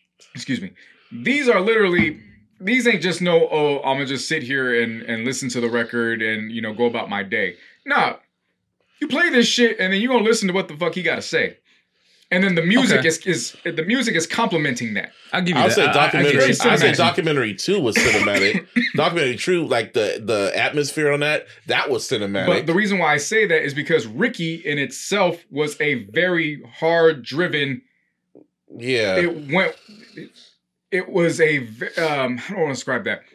D: literally, these ain't just I'm gonna just sit here and listen to the record and, go about my day. Nah, you play this shit and then you're gonna listen to what the fuck he gotta say. And then the music is complementing that.
E: I'll give you
A: I'll
E: that.
A: say documentary. I say
D: cinematic.
A: Documentary 2 was cinematic. Documentary 2, like the atmosphere on that was cinematic.
D: But the reason why I say that is because Ricky in itself was a very hard driven.
A: Yeah.
D: It was a. I don't want to describe that.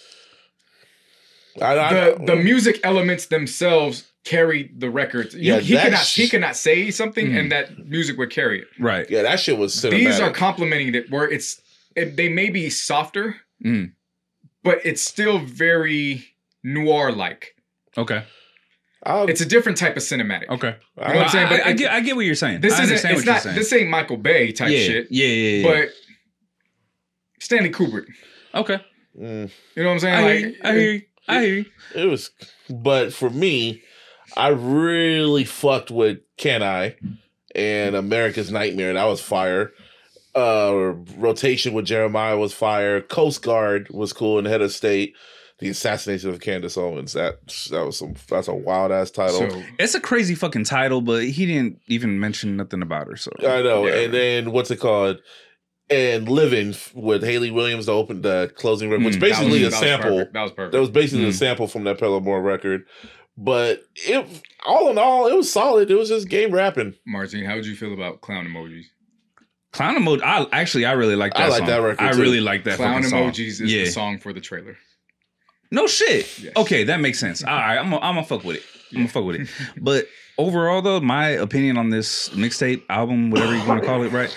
D: The music elements themselves carried the records.
A: Yeah,
D: he cannot say something and that music would carry it.
E: Right.
A: Yeah, that shit was cinematic.
D: These are complementing it where they may be softer, but it's still very noir-like.
E: Okay.
D: It's a different type of cinematic.
E: Okay.
D: You know what I'm saying? But
E: I get what you're saying.
D: This
E: I
D: isn't.
E: understand
D: It's
E: what you're
D: not.
E: saying.
D: This ain't Michael Bay type shit.
E: Yeah.
D: But Stanley Kubrick.
E: Okay.
D: You know what I'm saying?
E: I hear you.
A: It was, but for me, I really fucked with Can I and America's Nightmare. That was fire. Rotation with Jeremiah was fire. Coast Guard was cool in Head of State. The Assassination of Candace Owens. That's a wild ass title.
D: So,
E: It's a crazy fucking title, but he didn't even mention nothing about her. So
A: I know.
D: Yeah.
A: And then what's it called? And Living with Haley Williams to open the closing record, which basically a sample.
D: That was perfect.
A: That was basically a sample from that Pellamore record. But all in all, it was solid. It was just game rapping.
D: Martin, how would you feel about Clown Emojis?
E: Clown Emoji. I really like that.
A: I like
E: song.
A: that record,
E: I
A: too.
E: really like that.
D: Clown
E: fucking song.
D: Emojis is the song for the trailer.
E: No shit.
D: Yes.
E: Okay, that makes sense. All right, I'm gonna fuck with it. I'm gonna fuck with it. But overall, though, my opinion on this mixtape, album, whatever you want to call it, right?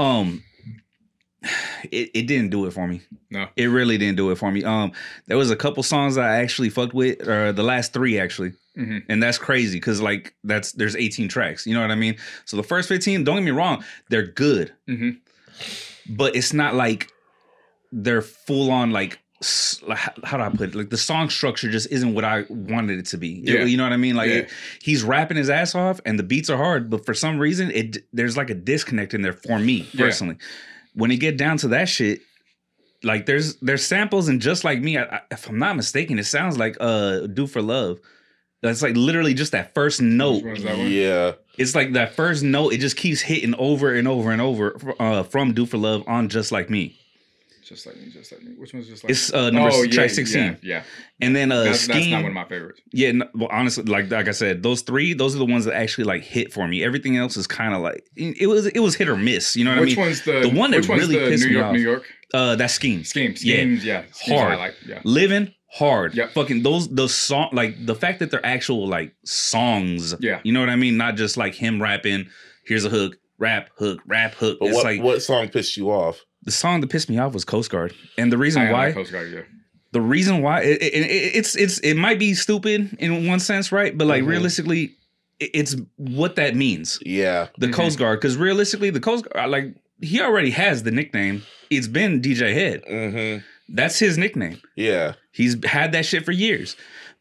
E: It didn't do it for me.
D: No,
E: it really didn't do it for me. There was a couple songs that I actually fucked with, or the last 3 actually, and that's crazy because like there's 18 tracks. You know what I mean? So the first 15, don't get me wrong, they're good, but it's not like they're full on like. How do I put it? Like the song structure just isn't what I wanted it to be.
D: Yeah.
E: You know what I mean? Like he's rapping his ass off and the beats are hard, but for some reason there's like a disconnect in there for me personally. When it get down to that shit, like there's samples and Just Like Me. If I'm not mistaken, it sounds like Do for Love. That's like literally just that first note.
D: Which one is that one?
A: Yeah.
E: It's like that first note. It just keeps hitting over and over and over from Do for Love on Just Like Me.
D: Just Like Me. Which one's Just Like
E: It's track 16.
D: Yeah.
E: And then
D: that's
E: Scheme.
D: not one of my favorites.
E: Yeah, well, honestly, like I said, those are the ones that actually like hit for me. Everything else is kind of like it was hit or miss. You know what I mean?
D: Which one's the
E: one that really pissed me off?
D: New York.
E: That's Scheme.
D: Schemes,
E: hard.
D: Yeah.
E: Living hard.
D: Yep.
E: Fucking those song, like the fact that they're actual like songs.
D: Yeah.
E: You know what I mean? Not just like him rapping. Here's a hook, rap, hook.
A: But
E: It's
A: what song pissed you off?
E: The song that pissed me off was Coast Guard, and the reason why.
D: Like Coast Guard, yeah.
E: The reason why it might be stupid in one sense, right? But like realistically, it's what that means.
A: Yeah,
E: the Coast Guard, because realistically, the Coast Guard, like he already has the nickname. It's been DJ Head.
A: Mm-hmm.
E: That's his nickname.
A: Yeah,
E: he's had that shit for years.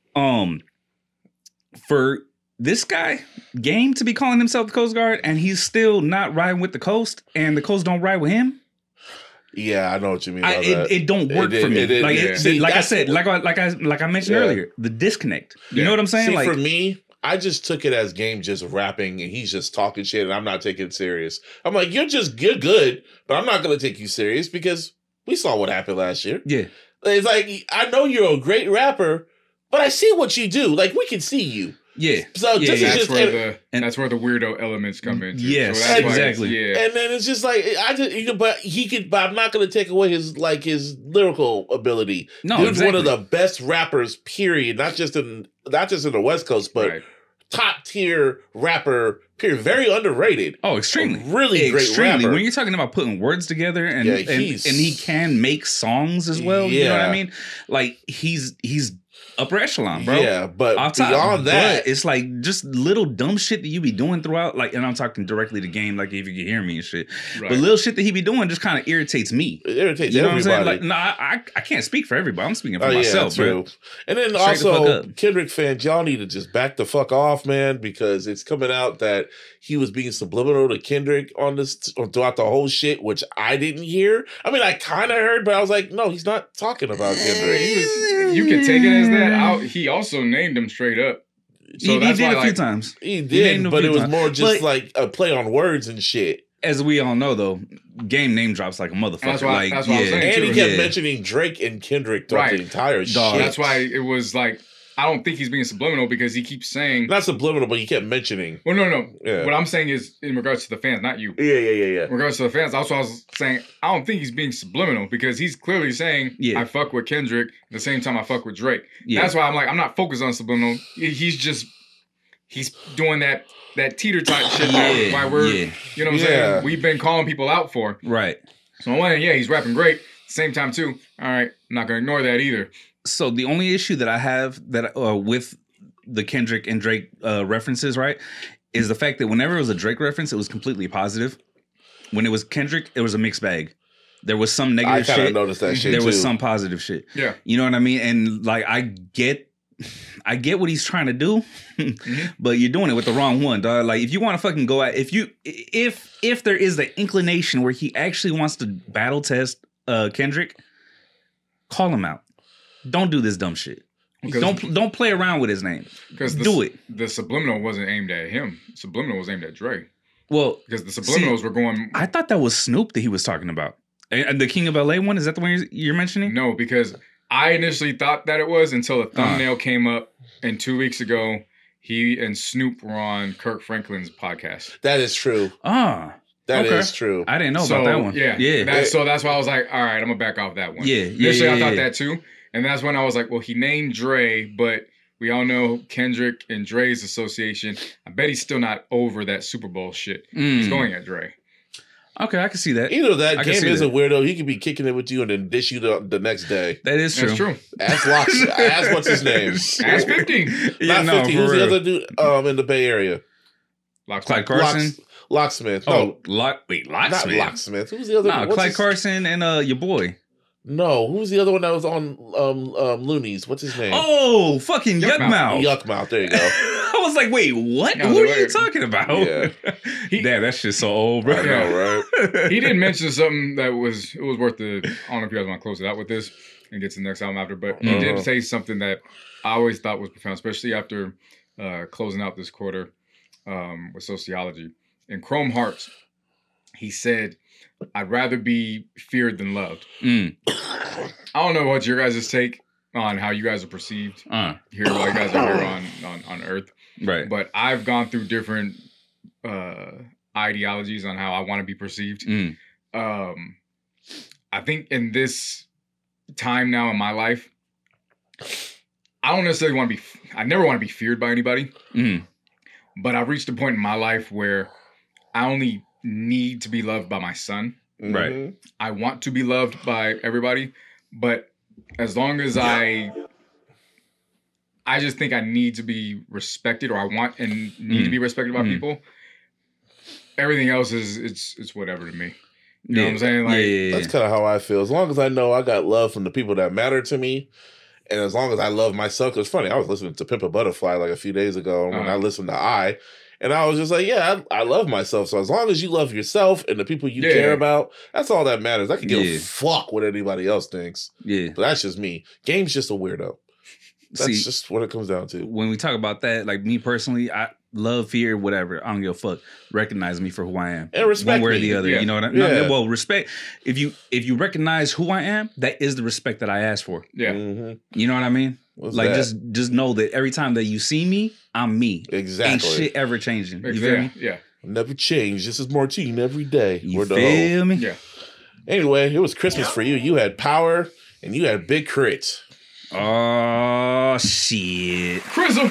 E: For this guy, Game, to be calling himself the Coast Guard, and he's still not riding with the Coast, and the Coast don't ride with him.
A: Yeah, I know what you mean.
E: It don't work for me. Like I mentioned earlier, the disconnect. You know what I'm saying?
A: See, for me, I just took it as Game just rapping and he's just talking shit, and I'm not taking it serious. I'm like, you're good, but I'm not going to take you serious because we saw what happened last year.
E: Yeah,
A: it's like I know you're a great rapper, but I see what you do. Like we can see you.
E: Yeah.
A: So this is just
D: that's where the weirdo elements come in.
E: Yes,
D: so
E: exactly.
A: Yeah. And then it's just like but I'm not going to take away his lyrical ability.
E: No,
A: Dude's one of the best rappers. Period. Not just in the West Coast, but top tier rapper. Period. Very underrated.
E: Oh, extremely.
A: Really great rapper.
E: When you're talking about putting words together and he can make songs as well.
A: Yeah.
E: You know what I mean? Like he's upper echelon, bro.
A: Yeah, but beyond that,
E: it's like just little dumb shit that you be doing throughout. Like, and I'm talking directly to Game, like if you can hear me and shit. Right. But little shit that he be doing just kind of irritates me.
A: It irritates
E: you know
A: everybody.
E: What I'm saying? Like, I can't speak for everybody. I'm speaking for myself, bro.
A: And then also, Kendrick fans, y'all need to just back the fuck off, man, because it's coming out that he was being subliminal to Kendrick on this throughout the whole shit, which I didn't hear. I mean, I kind of heard, but I was like, no, he's not talking about Kendrick.
D: You can take it as that. He also named him straight up. So
E: he did a few times.
A: He did, but it was more just like a play on words and shit.
E: As we all know, though, Game name drops like a motherfucker.
D: That's what I was saying.
A: And he kept mentioning Drake and Kendrick throughout the entire shit.
D: That's why it was like, I don't think he's being subliminal because he keeps saying...
A: Not subliminal, but he kept mentioning.
D: Well, no. Yeah. What I'm saying is in regards to the fans, not you.
A: Yeah.
D: In regards to the fans, also I was saying, I don't think he's being subliminal because he's clearly saying, I fuck with Kendrick at the same time I fuck with Drake. Yeah. That's why I'm like, I'm not focused on subliminal. He's doing that teeter type shit why we're, you know what I'm saying? We've been calling people out for.
E: Right.
D: So on one hand, he's rapping great. At the same time, too, all right, I'm not going to ignore that either.
E: So the only issue that I have with the Kendrick and Drake references, right, is the fact that whenever it was a Drake reference, it was completely positive. When it was Kendrick, it was a mixed bag. There was some negative shit. I kind of
A: noticed that shit
E: There was
A: too.
E: some positive shit.
D: Yeah.
E: You know what I mean? And like I get what he's trying to do, but you're doing it with the wrong one, dog. Like if you want to fucking go at if there is the inclination where he actually wants to battle test Kendrick, call him out. Don't do this dumb shit. Don't play around with his name. Because do it.
D: The subliminal wasn't aimed at him. Subliminal was aimed at Dre.
E: Well,
D: because the subliminals were going.
E: I thought that was Snoop that he was talking about. And the King of LA one, is that the one you're mentioning?
D: No, because I initially thought that it was until a thumbnail came up, and 2 weeks ago, he and Snoop were on Kirk Franklin's podcast.
A: That is true. That is true.
E: I didn't know about that one.
D: Yeah. So that's why I was like, all right, I'm gonna back off that one. Initially, I thought that too. And that's when I was like, well, he named Dre, but we all know Kendrick and Dre's association. I bet he's still not over that Super Bowl shit. He's going at Dre.
E: Okay, I can see that.
A: Either that Game is a weirdo. He could be kicking it with you and then dish you the next day.
E: That is true.
D: That's true.
A: Ask what's his name?
D: Ask 50.
A: Not 50. Who's the other dude in the Bay Area?
E: Clyde Carson?
A: Locksmith.
E: No. Locksmith?
A: Not Locksmith. Who's the other one?
E: Clyde Carson and your boy.
A: No, who's the other one that was on Loonies? What's his name?
E: Oh, fucking Yuckmouth.
A: Yuckmouth, there you go.
E: I was like, wait, what? Who are you talking about?
A: Yeah.
E: Damn, that shit's so old, bro.
A: I know, right?
D: He did mention something that was worth the. I don't know if you guys want to close it out with this and get to the next album after, but he did say something that I always thought was profound, especially after closing out this quarter with Sociology. In Chrome Hearts, he said, "I'd rather be feared than loved." I don't know what your guys' take on how you guys are perceived here while you guys are here on Earth.
E: Right.
D: But I've gone through different ideologies on how I want to be perceived. I think in this time now in my life, I don't necessarily want to be, I never want to be feared by anybody. But I've reached a point in my life where I only need to be loved by my son.
E: Right.
D: I want to be loved by everybody, but as long as I just think I need to be respected, or I want and need to be respected by people. Everything else is it's whatever to me. You know what I'm saying? Like
A: that's kind of how I feel. As long as I know I got love from the people that matter to me, and as long as I love myself. Because funny, I was listening to Pimp a Butterfly like a few days ago when I listened to and I was just like, yeah, I love myself. So as long as you love yourself and the people you care about, that's all that matters. I can give a fuck what anybody else thinks. Yeah, but that's just me. Game's just a weirdo. That's just what it comes down to.
E: When we talk about that, like me personally, I love, fear, whatever. I don't give a fuck. Recognize me for who I am.
A: And respect
E: one way
A: me.
E: or the other. You know what I mean? Well, respect. If you recognize who I am, that is the respect that I ask for.
D: Yeah.
E: You know what I mean?
A: What's
E: like
A: that?
E: just know that every time that you see me, I'm me.
A: Exactly.
E: Ain't shit ever changing. You feel me?
D: Yeah.
A: Never change. This is Martine every day.
E: You feel me?
D: Yeah.
A: Anyway, it was Christmas for you. You had Power and you had Big Crit.
E: Oh shit.
D: Chrism.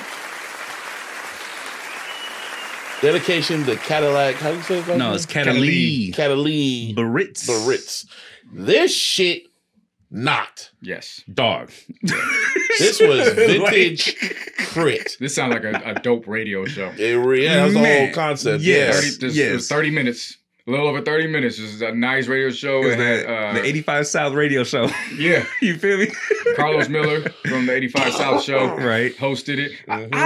A: Dedication to Cadillac. How do you say it?
E: No, it's Catalee.
A: Catalee.
E: Baritz.
A: This shit knocked.
D: Yes.
E: Dog.
A: This was vintage Crit.
D: This sounds like a dope radio show.
A: That's the whole concept.
E: Yes.
D: It was 30 minutes. A little over 30 minutes. Just a nice radio show.
E: It was the 85 South radio show.
D: Yeah.
E: You feel me?
D: Carlos Miller from the 85 South show.
E: Right.
D: Hosted it.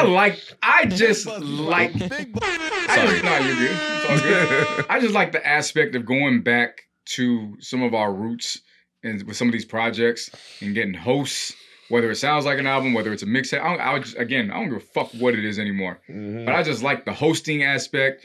D: I just like. No, you're good. It's all good. I just like the aspect of going back to some of our roots and with some of these projects and getting hosts, whether it sounds like an album, whether it's a mixtape. I don't give a fuck what it is anymore. But I just like the hosting aspect.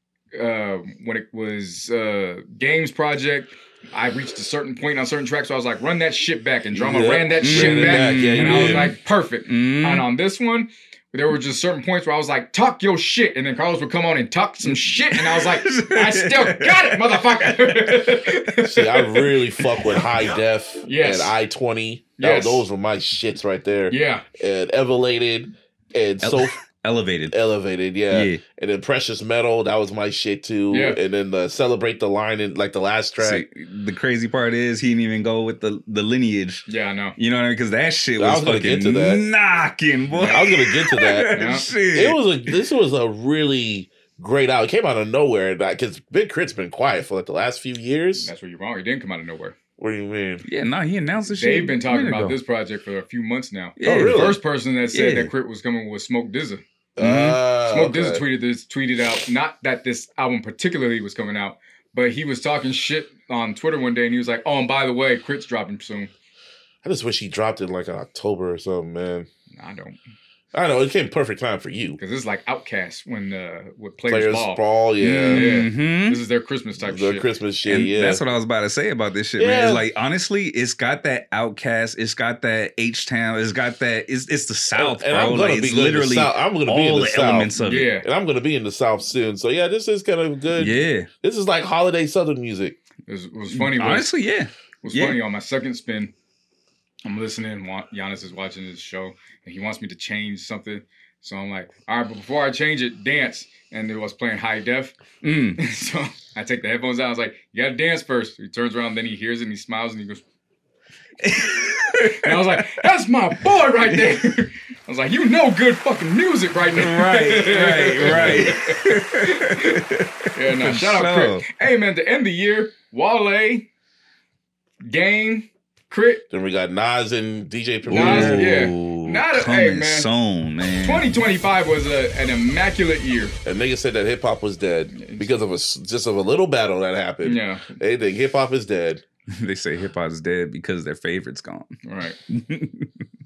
D: When it was Games Project, I reached a certain point on certain tracks, so I was like, run that shit back, and Drama ran that shit back, and I was like, perfect. And on this one, there were just certain points where I was like, talk your shit, and then Carlos would come on and talk some shit, and I was like, I still got it, motherfucker.
A: See, I really fuck with High Def
D: Yes.
A: and I-20.
D: Yes.
A: Those were my shits right there.
D: Yeah.
A: And Evelated and
E: Elevated,
A: yeah. And then Precious Metal, that was my shit too.
D: Yeah.
A: And then the Celebrate the Line in like the last track.
E: See, the crazy part is he didn't even go with the lineage.
D: Yeah, I know.
E: You know what I mean? Because that shit
A: I
E: was
A: was gonna
E: fucking
A: get to that.
E: knocking, boy.
A: I was gonna get to that.
D: Yeah.
E: Shit.
A: This was a really great album. It came out of nowhere because Big Crit's been quiet for like the last few years.
D: That's where you're wrong. It didn't come out of nowhere.
A: What do you mean?
E: Yeah, no, he announced the shit.
D: They've been talking
E: a minute
D: about
E: ago.
D: this project for a few months now.
E: Yeah.
A: Oh, really?
D: The first person that said
E: Yeah.
D: that Crit was coming was Smoke DZA.
A: Okay.
D: Smoke DZA tweeted out, not that this album particularly was coming out, but he was talking shit on Twitter one day, and he was like, "Oh, and by the way, Crit's dropping soon."
A: I just wish he dropped it like in October or something, man.
D: I don't,
A: I know it came perfect time for you.
D: because it's like Outkast when with Players Ball.
A: Ball, yeah.
E: Mhm.
D: This is their Christmas type
A: The
D: shit.
A: Christmas shit,
E: And
A: yeah.
E: that's what I was about to say about this shit,
A: Yeah.
E: man. It's like, honestly, it's got that Outkast, it's got that H-Town, it's got that, it's the South,
A: and
E: bro.
A: I'm gonna
E: Like,
A: be
E: it's
A: good in the
E: literally
A: South. I'm gonna be in
E: all
A: the
E: the
A: South.
E: elements of it.
D: Yeah,
A: And I'm gonna be in the South soon. So yeah, this is kind of good.
E: Yeah.
A: This is like holiday Southern music.
D: it was funny.
E: Honestly, yeah.
D: It was
E: Yeah.
D: funny on my second spin. I'm listening. Giannis is watching this show, and he wants me to change something. So I'm like, all right, but before I change it, dance. And it was playing High Def. So I take the headphones out. I was like, you got to dance first. He turns around, then he hears it, and he smiles, and he goes. And I was like, that's my boy right there. I was like, you know good fucking music right now.
E: Right.
D: Yeah, no, shout out Crit. Hey, man, to end the year, Wale, Game, Crit.
A: Then we got Nas and DJ Premier.
D: Nas, yeah.
E: Ooh,
D: Not a-
E: coming
D: hey, man.
E: soon, man.
D: 2025 was an immaculate year.
A: And niggas said that hip hop was dead because of just of a little battle that happened.
D: Yeah.
A: They think hip hop is dead.
E: They say hip hop is dead because their favorite's gone.
D: Right.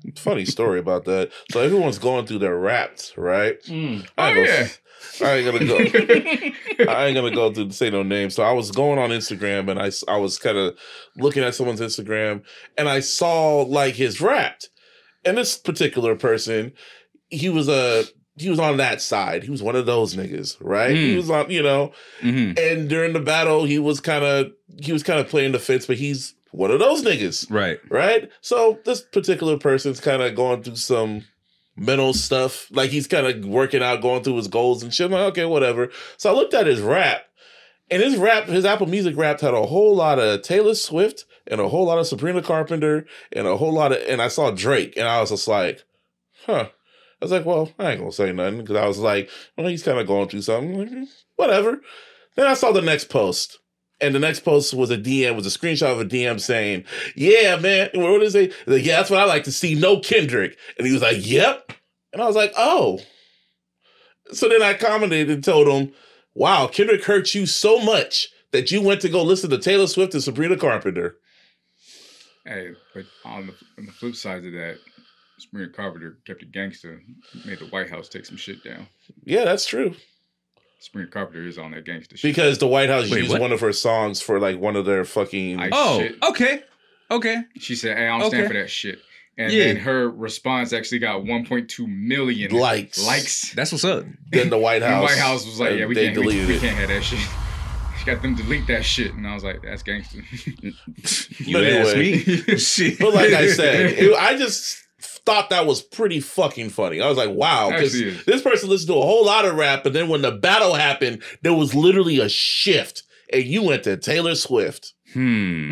A: funny story about that. So everyone's going through their raps, right? I ain't gonna go. I ain't gonna go through say no names. So I was going on Instagram and I was kind of looking at someone's Instagram and I saw like his rap. And this particular person, he was on that side. He was one of those niggas, right? He was on, and during the battle, he was kind of playing the fence, but he's one of those niggas. Right? So this particular person's kind of going through some mental stuff. Like he's kind of working out, going through his goals and shit. I'm like, okay, whatever. So I looked at his rap, and his Apple Music rap had a whole lot of Taylor Swift and a whole lot of Sabrina Carpenter and and I saw Drake, and I was just like, huh. I was like, well, I ain't gonna say nothing because I was like, well, he's kind of going through something. Like, whatever. Then I saw the next post. And the next post was a screenshot of a DM saying, yeah, man, what is it? Like, yeah, that's what I like to see. No Kendrick. And he was like, yep. And I was like, oh. So then I commented and told him, wow, Kendrick hurt you so much that you went to go listen to Taylor Swift and Sabrina Carpenter.
D: Hey, but on the flip side of that, Sabrina Carpenter kept it gangster, made the White House take some shit down.
A: Yeah, that's true.
D: Sabrina Carpenter is on that gangster shit.
A: Because the White House used one of her songs for like one of their fucking...
E: Okay.
D: She said, hey, I don't stand for that shit. And then her response actually got 1.2 million likes.
E: That's what's up.
A: Then the White House...
D: The White House was like, yeah, we can't have that shit. She got them delete that shit. And I was like, that's gangster.
E: You asked me.
A: But like I said, I just... thought that was pretty fucking funny. I was like, wow, because this person listened to a whole lot of rap, and then when the battle happened, there was literally a shift, and you went to Taylor Swift. Well,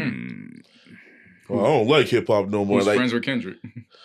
A: I don't like hip hop no more.
D: Who's friends with Kendrick?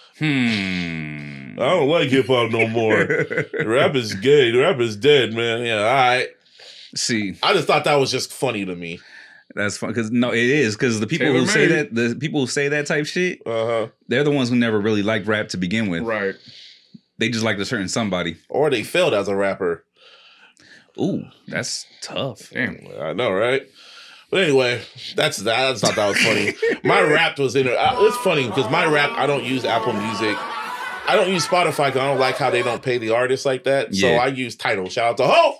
A: I don't like hip hop no more. Rap is gay. Rap is dead, man. Yeah, all right.
E: See,
A: I just thought that was just funny to me.
E: That's fun because it is because the people who say that type shit, they're the ones who never really liked rap to begin with.
D: Right.
E: They just liked a certain somebody,
A: or they failed as a rapper.
E: Ooh, that's tough.
D: Damn,
A: I know, right? But anyway, that's that. I just thought that was funny. My rap was in it. It's funny because my rap, I don't use Apple Music. I don't use Spotify because I don't like how they don't pay the artists like that. So I use Tidal. Shout out to Ho!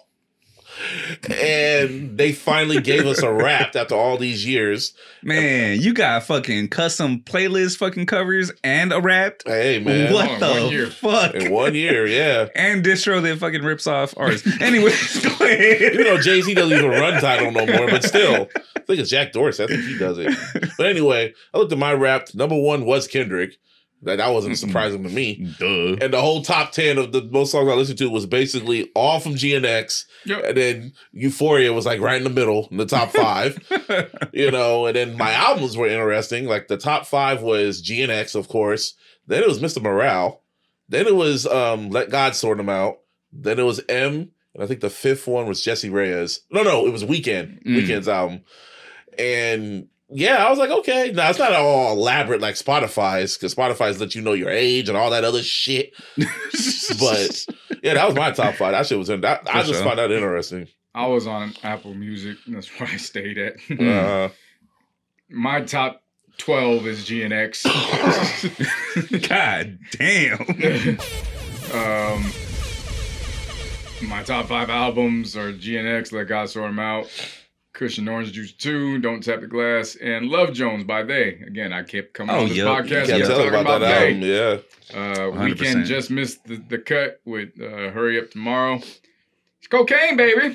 A: And they finally gave us a rap after all these years.
E: Man, you got fucking custom playlist fucking covers and a rap.
A: Hey, man.
E: What the fuck?
A: In 1 year, yeah.
E: And distro that fucking rips off artists. Anyway, go ahead.
A: You know, Jay-Z doesn't even run Tidal no more, but still. I think it's Jack Dorsey. I think he does it. But anyway, I looked at my rap. Number one was Kendrick. That wasn't surprising to me.
E: Duh.
A: And the whole top 10 of the most songs I listened to was basically all from GNX. Yep. And then Euphoria was like right in the middle in the top 5. And then my albums were interesting. Like the top 5 was GNX, of course. Then it was Mr. Morale. Then it was Let God Sort Him Out. Then it was M. And I think the 5th one was Jesse Reyes. No, it was Weeknd. Weeknd's album. And yeah, I was like, okay. Now, it's not all elaborate like Spotify's, because Spotify's let you know your age and all that other shit. But yeah, that was my top 5. That shit was in that. I just found that interesting.
D: I was on Apple Music. That's where I stayed at. My top 12 is GNX.
E: God damn.
D: My top 5 albums are GNX, Let God Sort Him Out, Cushion Orange Juice 2, Don't Tap the Glass, and Love Jones by They. Again, I kept coming on this podcast.
A: You kept talking about that album, yeah.
D: Weeknd just missed the cut with Hurry Up Tomorrow. It's cocaine, baby.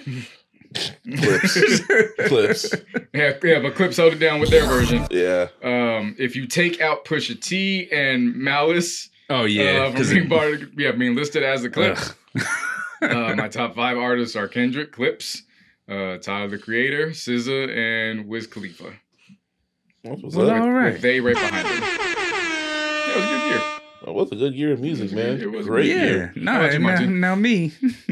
A: Clips.
D: Yeah, but Clips held it down with their version.
A: Yeah.
D: If you take out Pusha T and Malice, being listed as the Clips. My top 5 artists are Kendrick, Clips, Tyler the Creator, SZA, and Wiz Khalifa.
A: All
E: right.
D: With They right behind them. Yeah, it was a good year.
A: It was a good year of music, man.
D: It was
A: a great year.
E: Now me.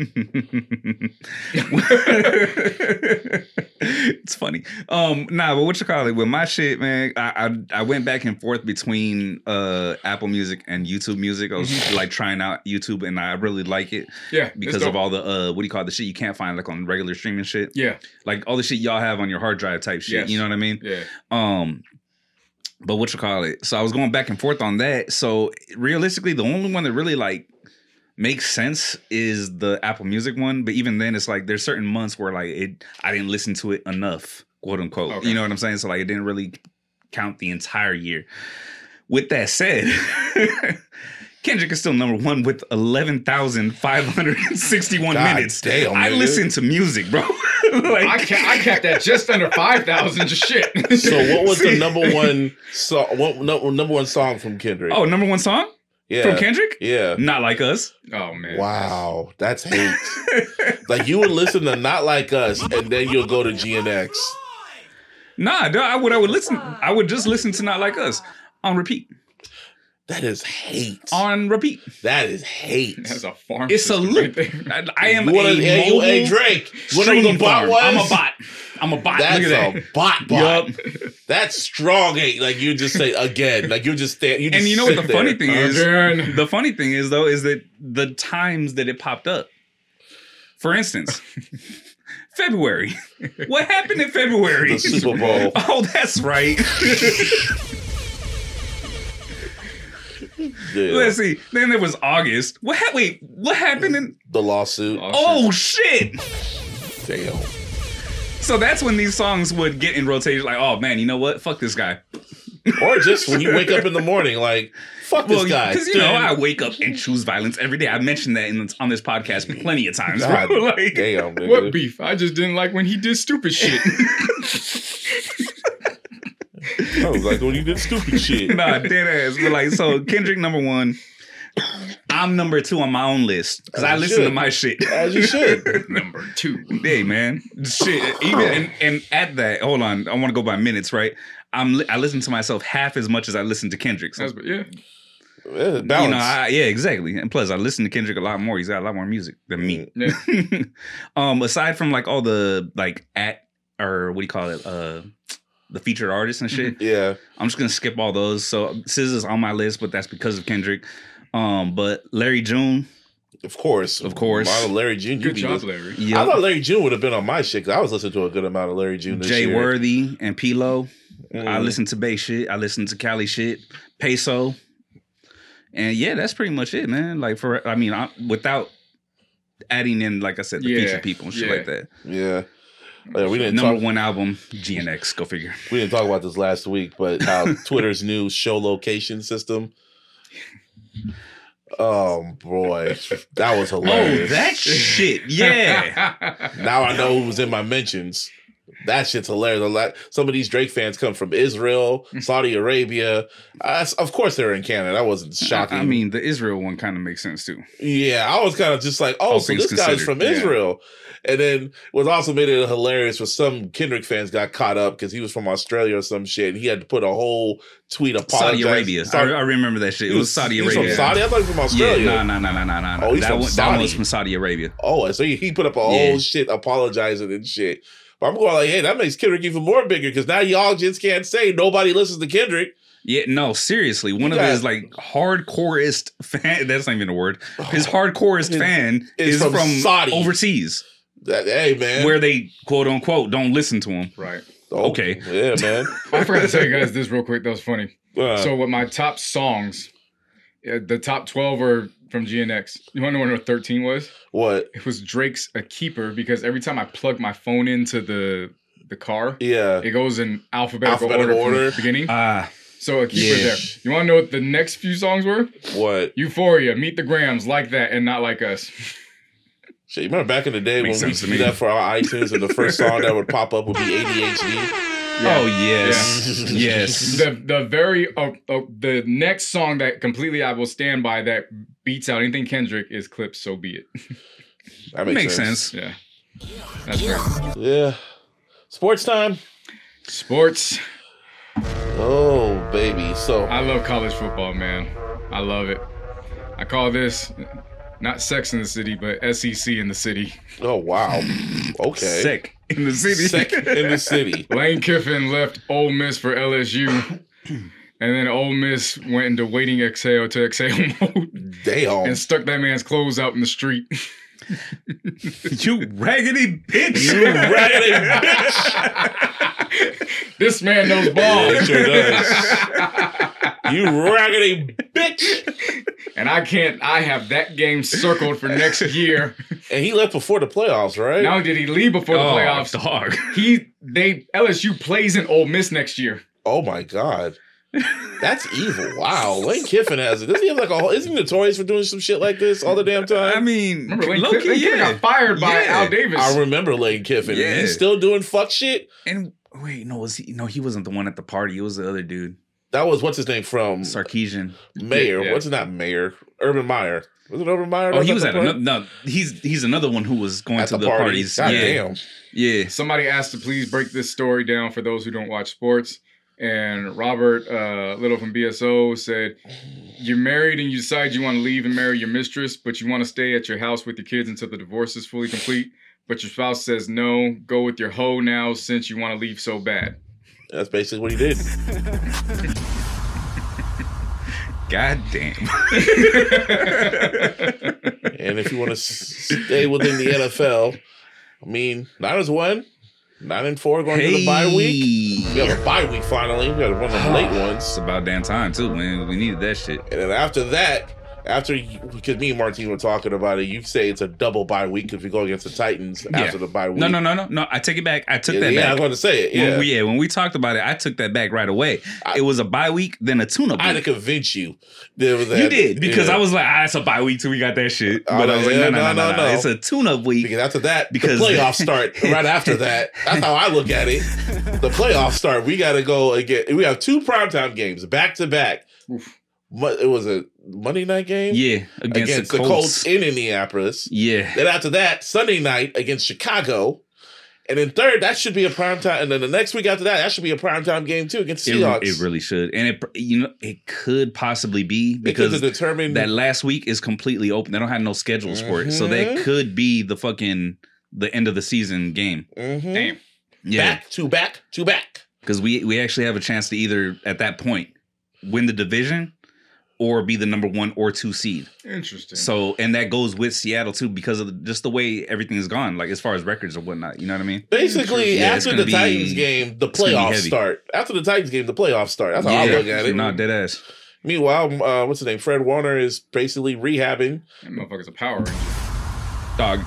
E: It's funny. But what you call it? With my shit, man, I went back and forth between Apple Music and YouTube Music. I was like trying out YouTube, and I really like it.
D: Yeah,
E: because of all the the shit you can't find like on regular streaming shit.
D: Yeah,
E: like all the shit y'all have on your hard drive type shit.
D: Yes.
E: You know what I mean?
D: Yeah.
E: But what you call it? So I was going back and forth on that. So realistically, the only one that really like makes sense is the Apple Music one. But even then, it's like there's certain months where like I didn't listen to it enough, quote unquote. Okay. You know what I'm saying? So like it didn't really count the entire year. With that said, Kendrick is still number one with 11,561 minutes.
A: Damn,
E: I listen to music, bro.
D: Like, I kept that just under 5,000. Just shit.
A: So what was the number one song? What number one song from Kendrick?
E: Oh, number one song?
A: Yeah.
E: From Kendrick?
A: Yeah.
E: Not Like Us.
D: Oh man.
A: Wow, that's hate. Like you would listen to Not Like Us, and then you'll go to GNX.
E: Nah, I would listen. I would just listen to Not Like Us on repeat.
A: That is hate.
E: On repeat.
A: That is hate.
D: That's a farm.
E: It's a loop. I am
A: Hey, Drake.
E: Streaming
A: bot
E: farm. I'm a bot.
A: That's
E: Look at that.
A: a bot.
E: Yup.
A: That's strong hate. Like you just say again. Like you just stand.
E: And you know what the funny thing is?
D: Again.
E: The funny thing is though is that the times that it popped up. For instance, February. What happened in February?
A: The Super Bowl.
E: Oh, that's right.
A: Yeah.
E: Let's see. Then there was August. What happened in
A: The lawsuit.
E: Oh shit.
A: Damn.
E: So that's when these songs would get in rotation. Like, oh man, you know what? Fuck this guy.
A: Or just when you wake up in the morning, like, fuck this guy.
E: Because you know, I wake up and choose violence every day. I mentioned that on this podcast plenty of times.
A: God,
E: bro. Like,
A: damn, nigga.
D: What beef? I just didn't like when he did stupid shit.
A: I was like, when you did stupid shit.
E: Nah, dead ass. But like, so Kendrick number one. I'm number two on my own list because I listen to my shit.
A: As you should.
D: Number two.
E: Hey man, shit. Even and at that, hold on. I want to go by minutes, right? I listen to myself half as much as I listen to Kendrick. So,
D: Yeah.
A: Yeah, balance.
E: you know, yeah, exactly. And plus, I listen to Kendrick a lot more. He's got a lot more music than me.
D: Yeah.
E: Aside from like all the like or what do you call it? The featured artists and shit.
A: Yeah.
E: I'm just gonna skip all those. So SZA's on my list, but that's because of Kendrick. But Larry June.
A: Of course. Model Larry June.
D: Good job, Larry.
E: Yep.
A: I thought Larry June would have been on my shit because I was listening to a good amount of Larry June this
E: Jay
A: year.
E: Worthy and P-Lo. I listen to Bay shit. I listen to Cali shit. Peso. And yeah, that's pretty much it, man. Like without adding in, like I said, the featured people and shit like that.
A: Yeah. We didn't
E: Number one album, GNX. Go figure.
A: We didn't talk about this last week, but how Twitter's new show location system. Oh boy, that was hilarious.
E: Oh, that shit. Yeah.
A: Now I know who was in my mentions. That shit's hilarious. Some of these Drake fans come from Israel, Saudi Arabia. Of course, they're in Canada. That wasn't shocking.
E: I mean, the Israel one kind of makes sense too.
A: Yeah, I was kind of just like, oh, so this guy's from Israel. And then what also made it hilarious was some Kendrick fans got caught up because he was from Australia or some shit. And he had to put a whole tweet apologizing.
E: Saudi Arabia. I remember that shit. It was Saudi Arabia.
A: He's from Saudi? I thought he was from Australia.
E: Yeah, no.
A: Oh, he's from Saudi.
E: That one was from Saudi Arabia.
A: Oh, so he put up a whole shit apologizing and shit. But I'm going like, hey, that makes Kendrick even more bigger because now y'all just can't say nobody listens to Kendrick.
E: Yeah, no, seriously. One of his like hardcoreest fan, that's not even a word. His hardcoreest fan is from
A: Saudi.
E: Overseas.
A: Hey, man.
E: Where they, quote unquote, don't listen to him.
D: Right.
A: Oh,
E: okay.
A: Yeah, man.
D: I forgot to tell you guys this real quick. That was funny. So with my top songs, the top 12 are from GNX. You want to know what 13 was?
A: What?
D: It was Drake's A Keeper because every time I plug my phone into the car,
A: it
D: goes in alphabetical order from the beginning. So A Keeper there. You want to know what the next few songs were?
A: What?
D: Euphoria, Meet the Grams, Like That, and Not Like Us.
A: Shit, you remember back in the day when we used to do that for our iTunes and the first song that would pop up would be ADHD?
E: Yeah. Oh, yes.
D: Yeah.
E: Yes.
D: The next song that completely I will stand by that beats out anything Kendrick is Clips, So Be It.
A: That makes sense.
D: Yeah. That's great.
A: Yeah. Sports time.
D: Sports.
A: Oh, baby. So
D: I love college football, man. I love it. I call this not Sex in the City, but SEC in the City.
A: Oh, wow. Okay.
E: Sick in the city.
A: Sick in the city.
D: Lane Kiffin left Ole Miss for LSU. And then Ole Miss went into waiting exhale to exhale mode.
A: Damn.
D: And stuck that man's clothes out in the street.
E: You raggedy bitch.
A: You raggedy bitch.
D: This man knows ball.
A: He sure does. You raggedy bitch.
D: And I have that game circled for next year.
A: And he left before the playoffs, right?
D: Not only did he leave before the playoffs,
E: dog.
D: LSU plays in Ole Miss next year.
A: Oh my God. That's evil. Wow. Lane Kiffin has it. Doesn't he have like isn't he notorious for doing some shit like this all the damn time?
E: I mean,
D: remember Lane Kiffin got fired by Al Davis.
A: I remember Lane Kiffin. Yeah. He's still doing fuck shit.
E: And wait, no, he wasn't the one at the party. It was the other dude.
A: That was what's his name from
E: Sarkeesian.
A: Mayor. Yeah. What's his name? Mayor. Urban Meyer. Was it Urban Meyer?
E: Oh, he was at another. No, he's another one who was going to the parties.
A: God damn.
E: Yeah.
D: Somebody asked to please break this story down for those who don't watch sports. And Robert Little from BSO said, you're married and you decide you want to leave and marry your mistress, but you want to stay at your house with your kids until the divorce is fully complete. But your spouse says, no, go with your hoe now since you want to leave so bad.
A: That's basically what he did.
E: God damn.
A: And if you want to stay within the NFL, I mean, Niners won. 9-4 going to the bye week. We have a bye week finally. We got one of the late ones.
E: It's about damn time too, man. We needed that shit.
A: And then after that, because me and Martin were talking about it, you say it's a double bye week because we go against the Titans after the bye week.
E: No. I take it back. I took that back.
A: Yeah, I was going to say it. Yeah.
E: When we talked about it, I took that back right away. It was a bye week, then a tune-up week.
A: I had to convince you.
E: You did, because I was like, it's a bye week till we got that shit. But I was like, no. It's a tune-up week.
A: Because after that, the playoffs start right after that. That's how I look at it. The playoffs start. We got to go again. We have 2 primetime games back-to-back. Oof. It was a Monday night game?
E: Yeah, against
A: the Colts in Indianapolis.
E: Yeah.
A: Then after that, Sunday night against Chicago. And then third, that should be a primetime. And then the next week after that should be a primetime game too against Seahawks.
E: It really should. And it could possibly be because that last week is completely open. They don't have no schedules for it. So that could be the end of the season game.
A: Mm-hmm.
D: Damn.
A: Yeah. Back to back.
E: Because we actually have a chance to either, at that point, win the division or be the number 1 or 2 seed.
D: Interesting.
E: So, and that goes with Seattle too because of just the way everything is gone, like as far as records or whatnot. You know what I mean?
A: Basically, after the Titans game, the playoffs start. After the Titans game, the playoffs start. That's how I look at it.
E: Not dead ass.
A: Meanwhile, what's his name? Fred Warner is basically rehabbing.
D: That motherfucker's a Power Ranger.
E: Dog.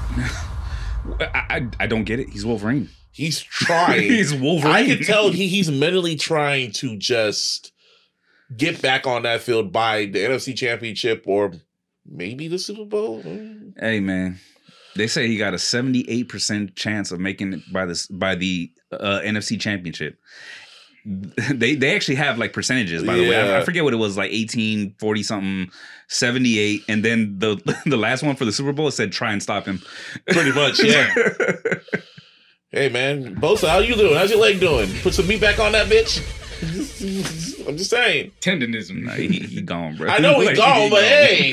E: I don't get it. He's Wolverine.
A: He's trying.
E: He's Wolverine.
A: I can tell he's mentally trying to just get back on that field by the NFC Championship or maybe the Super Bowl.
E: Hey, man. They say he got a 78% chance of making it by the NFC Championship. They actually have like percentages, by the way. I forget what it was, like 18, 40 something, 78, and then the last one for the Super Bowl, it said try and stop him.
A: Pretty much, yeah. Hey, man, Bosa, how you doing? How's your leg doing? Put some meat back on that bitch. I'm just saying.
D: Tendonism.
E: Nah, he gone, bro.
A: I know he's gone, but hey,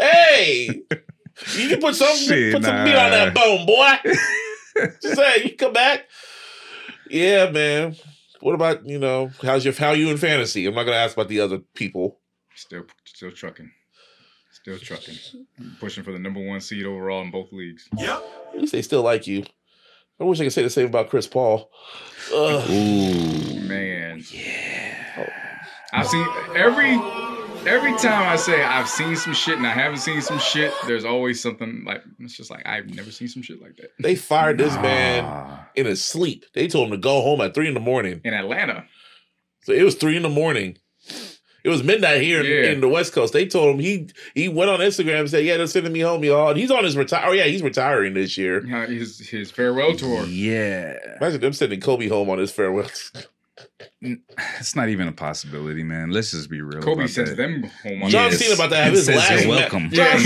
A: you can put some meat on that bone, boy. Just saying, you come back. Yeah, man. What about, how you in fantasy? I'm not gonna ask about the other people.
D: Still trucking. Pushing for the number 1 seed overall in both leagues.
A: Yep. At least they still like you. I wish I could say the same about Chris Paul.
E: Ugh.
D: Ooh, man.
E: Yeah.
D: I've seen every time I say I've seen some shit and I haven't seen some shit, there's always something like, it's just like, I've never seen some shit like that.
A: They fired this man in his sleep. They told him to go home at 3 a.m.
D: In Atlanta.
A: So it was 3 a.m. It was midnight here in the West Coast. They told him he went on Instagram and said, they're sending me home, y'all. And he's on his he's retiring this year.
D: His farewell tour.
E: Yeah.
A: Imagine them sending Kobe home on his farewell.
E: It's not even a possibility, man. Let's just be real.
D: Kobe sends them home on
A: John Cena about to have his last
E: welcome.
A: John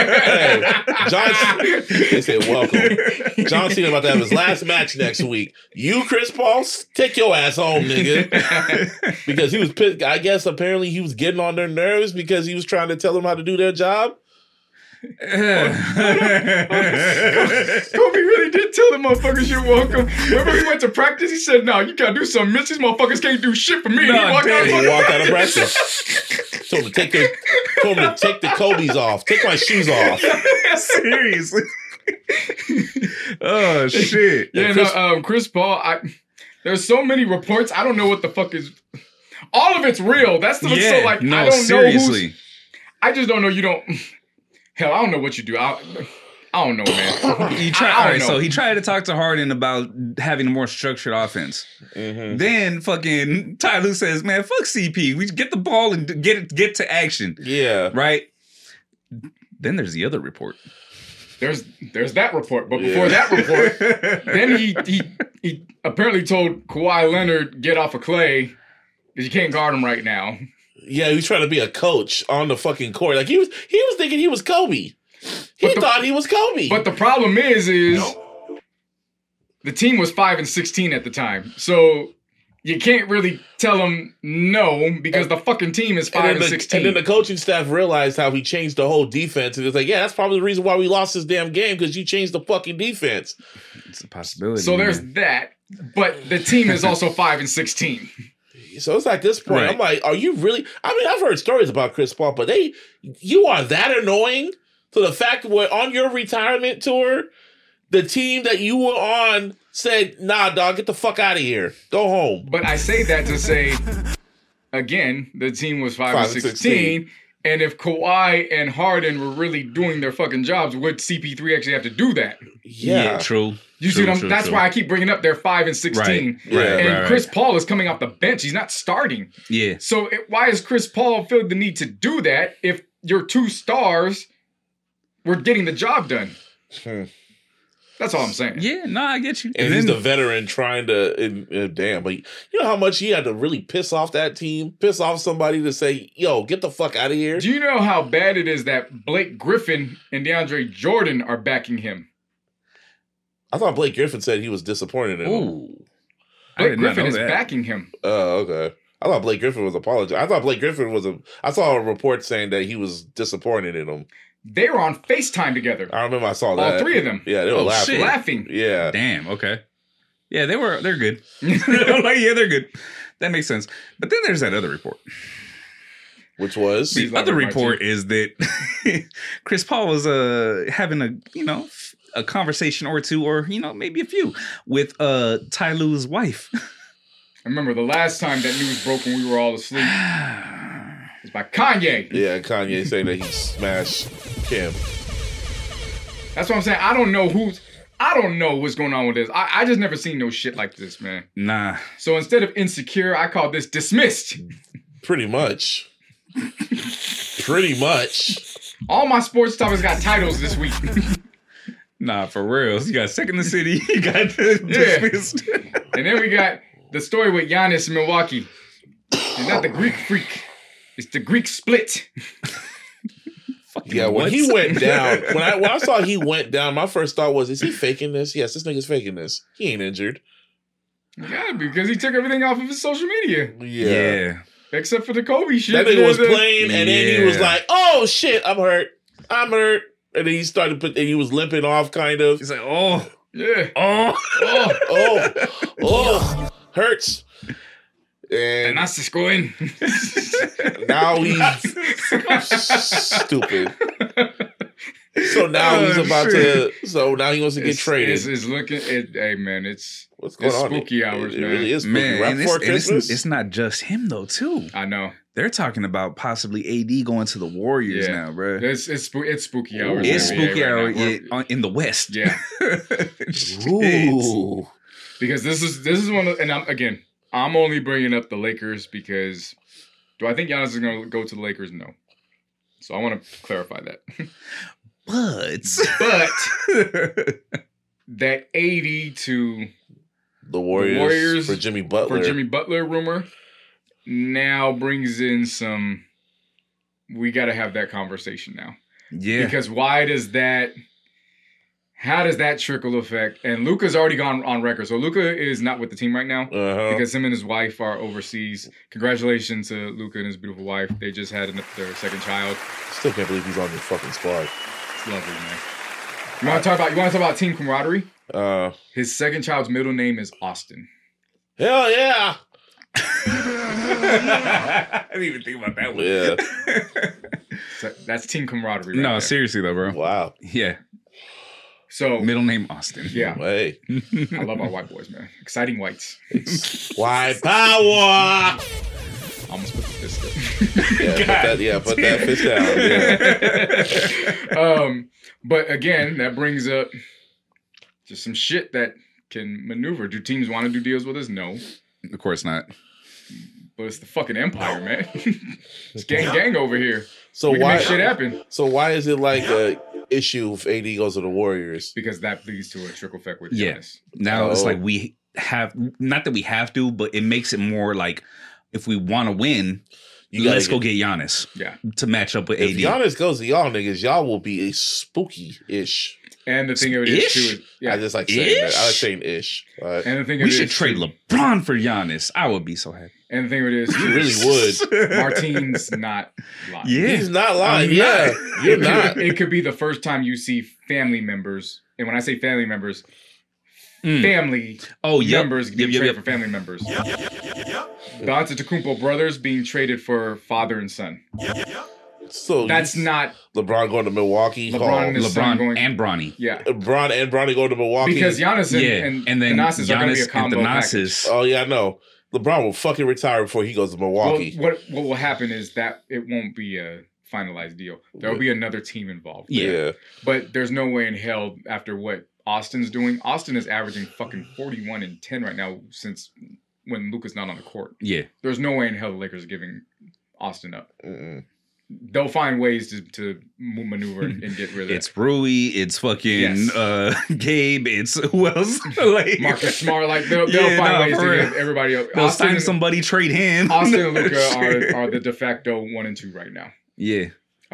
A: Cena about to have his last match next week. You, Chris Paul, take your ass home, nigga. Because he was pissed. I guess apparently he was getting on their nerves because he was trying to tell them how to do their job.
D: Kobe really did tell the motherfuckers you're welcome. Remember he went to practice? He said, "No, you gotta do something. Miss, these motherfuckers can't do shit for me."
A: He walked out of practice. Told him to take the Kobe's off. Take my shoes off.
E: Seriously. Oh shit.
D: Yeah, Chris Paul, There's so many reports. I don't know what the fuck is. All of it's real. That's the so like.
E: No,
D: I don't
E: seriously.
D: know I just don't know. You don't. Hell, I don't know what you do. I don't know, man.
E: He tried to talk to Harden about having a more structured offense. Mm-hmm. Then fucking Ty Lue says, "Man, fuck CP. We get the ball and get to action."
A: Yeah.
E: Right. Then there's the other report.
D: There's that report, but before that report, then he apparently told Kawhi Leonard get off of Klay because you can't guard him right now.
A: Yeah, he was trying to be a coach on the fucking court. Like he was thinking he was Kobe. He thought he was Kobe.
D: But the problem is the team was 5-16 at the time, so you can't really tell him no because the fucking team is 5-16.
A: And then the coaching staff realized how he changed the whole defense. And it's like, yeah, that's probably the reason why we lost this damn game because you changed the fucking defense.
E: It's a possibility.
D: So there's that. But the team is also 5-16.
A: So it's like this point, right. I'm like, are you really? I mean, I've heard stories about Chris Paul, but you are that annoying to the fact that on your retirement tour, the team that you were on said, nah, dog, get the fuck out of here. Go home.
D: But I say that to say, again, the team was 5-16. And if Kawhi and Harden were really doing their fucking jobs, would CP3 actually have to do that?
E: Yeah, true.
D: You see what I'm? That's why I keep bringing up they're 5-16. Right. Chris Paul is coming off the bench. He's not starting.
E: Yeah.
D: So why does Chris Paul feel the need to do that if your two stars were getting the job done? That's all I'm saying.
E: Yeah, no, I get you.
A: And he's the veteran trying to, damn, but you know how much he had to really piss off that team? Piss off somebody to say, yo, get the fuck out of here?
D: Do you know how bad it is that Blake Griffin and DeAndre Jordan are backing him?
A: I thought Blake Griffin said he was disappointed in him.
D: Blake Griffin is backing him.
A: Oh, okay. I thought Blake Griffin was apologizing. I thought Blake Griffin I saw a report saying that he was disappointed in him.
D: They were on FaceTime together.
A: I remember I saw that.
D: All three of them.
A: Yeah, they were
D: laughing.
A: Yeah.
E: Damn, okay. Yeah, they're good. They're good. That makes sense. But then there's that other report.
A: Which was?
E: The other report is that Chris Paul was having a conversation or two, or maybe a few, with Ty Lue's wife.
D: I remember the last time that news broke when we were all asleep. It's by Kanye.
A: Yeah, Kanye saying that he smashed Kim.
D: That's what I'm saying. I don't know what's going on with this. I just never seen no shit like this, man.
E: Nah.
D: So instead of insecure, I call this dismissed.
A: Pretty much. Pretty much.
D: All my sports topics got titles this week.
E: Nah, for real. You got Second in the City. You got dismissed.
D: And then we got the story with Giannis in Milwaukee. It's not the Greek freak. It's the Greek split.
A: Yeah, when he went down, when I saw he went down, my first thought was, is he faking this? Yes, this nigga's faking this. He ain't injured.
D: Yeah, because he took everything off of his social media.
A: Yeah.
D: Except for the Kobe shit.
A: That nigga was playing, and then he was like, oh, shit, I'm hurt. And then he started and he was limping off, kind of.
E: He's like, oh.
D: Yeah.
A: Oh. Hurts.
D: And that's just going.
A: Now he's stupid. So now he's about to. So now he wants to get traded.
D: It's looking. Hey man, it's
A: going on?
D: Spooky hours, man.
A: It really is spooky.
E: Man,
A: right before Christmas.
E: It's not just him though, too.
D: I know.
E: They're talking about possibly AD going to the Warriors now, bro.
D: It's spooky hours.
E: It's spooky hours in the West.
D: Yeah.
A: Ooh.
D: Because this is one of, and I'm only bringing up the Lakers because do I think Giannis is going to go to the Lakers? No. So I want to clarify that. But that 80 to
A: the Warriors for Jimmy Butler
D: rumor now brings in some. We got to have that conversation now.
E: Yeah.
D: Because how does that trickle effect? And Luka's already gone on record. So Luka is not with the team right now because him and his wife are overseas. Congratulations to Luka and his beautiful wife. They just had their second child.
A: Still can't believe he's on the fucking squad.
D: It's lovely, man. You want to talk about team camaraderie? His second child's middle name is Austin.
A: Hell yeah.
E: I didn't even think about that one.
A: Yeah.
D: So that's team camaraderie.
E: No, seriously though, bro.
A: Wow.
E: Yeah.
D: So
E: middle name Austin.
D: Yeah.
A: Hey.
D: I love our white boys, man. Exciting whites.
A: White power.
D: Almost put the fist up.
A: Put that fist down. Yeah.
D: But again, that brings up just some shit that can maneuver. Do teams want to do deals with us? No.
E: Of course not.
D: But it's the fucking Empire, man. It's gang over here.
A: So
D: we can
A: why
D: make shit happen?
A: So why is it like a issue if AD goes to the Warriors?
D: Because that leads to a trickle effect with Giannis.
E: Yeah. Now it's like we have, not that we have to, but it makes it more like if we want to win, let's go get Giannis.
D: Yeah.
E: To match up with
A: if
E: AD.
A: Giannis goes to y'all niggas, y'all will be a spooky-ish.
D: And the thing of it is too,
A: I just like saying that. I like saying ish.
D: And the thing
E: we should trade LeBron for Giannis. I would be so happy.
D: And the thing of it is,
A: you really would.
D: Martin's not lying.
E: Yeah,
A: he's not lying. You're not.
D: It could be the first time you see family members, and when I say family members, family members being traded for family members. The Antetokounmpo brothers being traded for father and son.
A: So
D: that's not
A: LeBron going to Milwaukee.
D: LeBron
E: and Bronny.
D: Yeah,
A: LeBron and Bronny going to Milwaukee
D: because Giannis and then Thanasis are going to be a combo package.
A: Oh yeah, I know. LeBron will fucking retire before he goes to Milwaukee.
D: Well, what will happen is that it won't be a finalized deal. There will be another team involved.
A: Yeah,
D: but there's no way in hell after what Austin's doing. Austin is averaging fucking 41 and 10 right now since when Luka's not on the court.
E: Yeah,
D: there's no way in hell the Lakers are giving Austin up.
A: Mm-mm.
D: They'll find ways to maneuver and get rid of it.
E: It's Rui, it's fucking Gabe, it's who else? Like
D: Marcus Smart. Like they'll find ways to get everybody up.
E: They'll sign somebody, trade him.
D: Austin and Luka are the de facto 1 and 2 right now.
E: Yeah.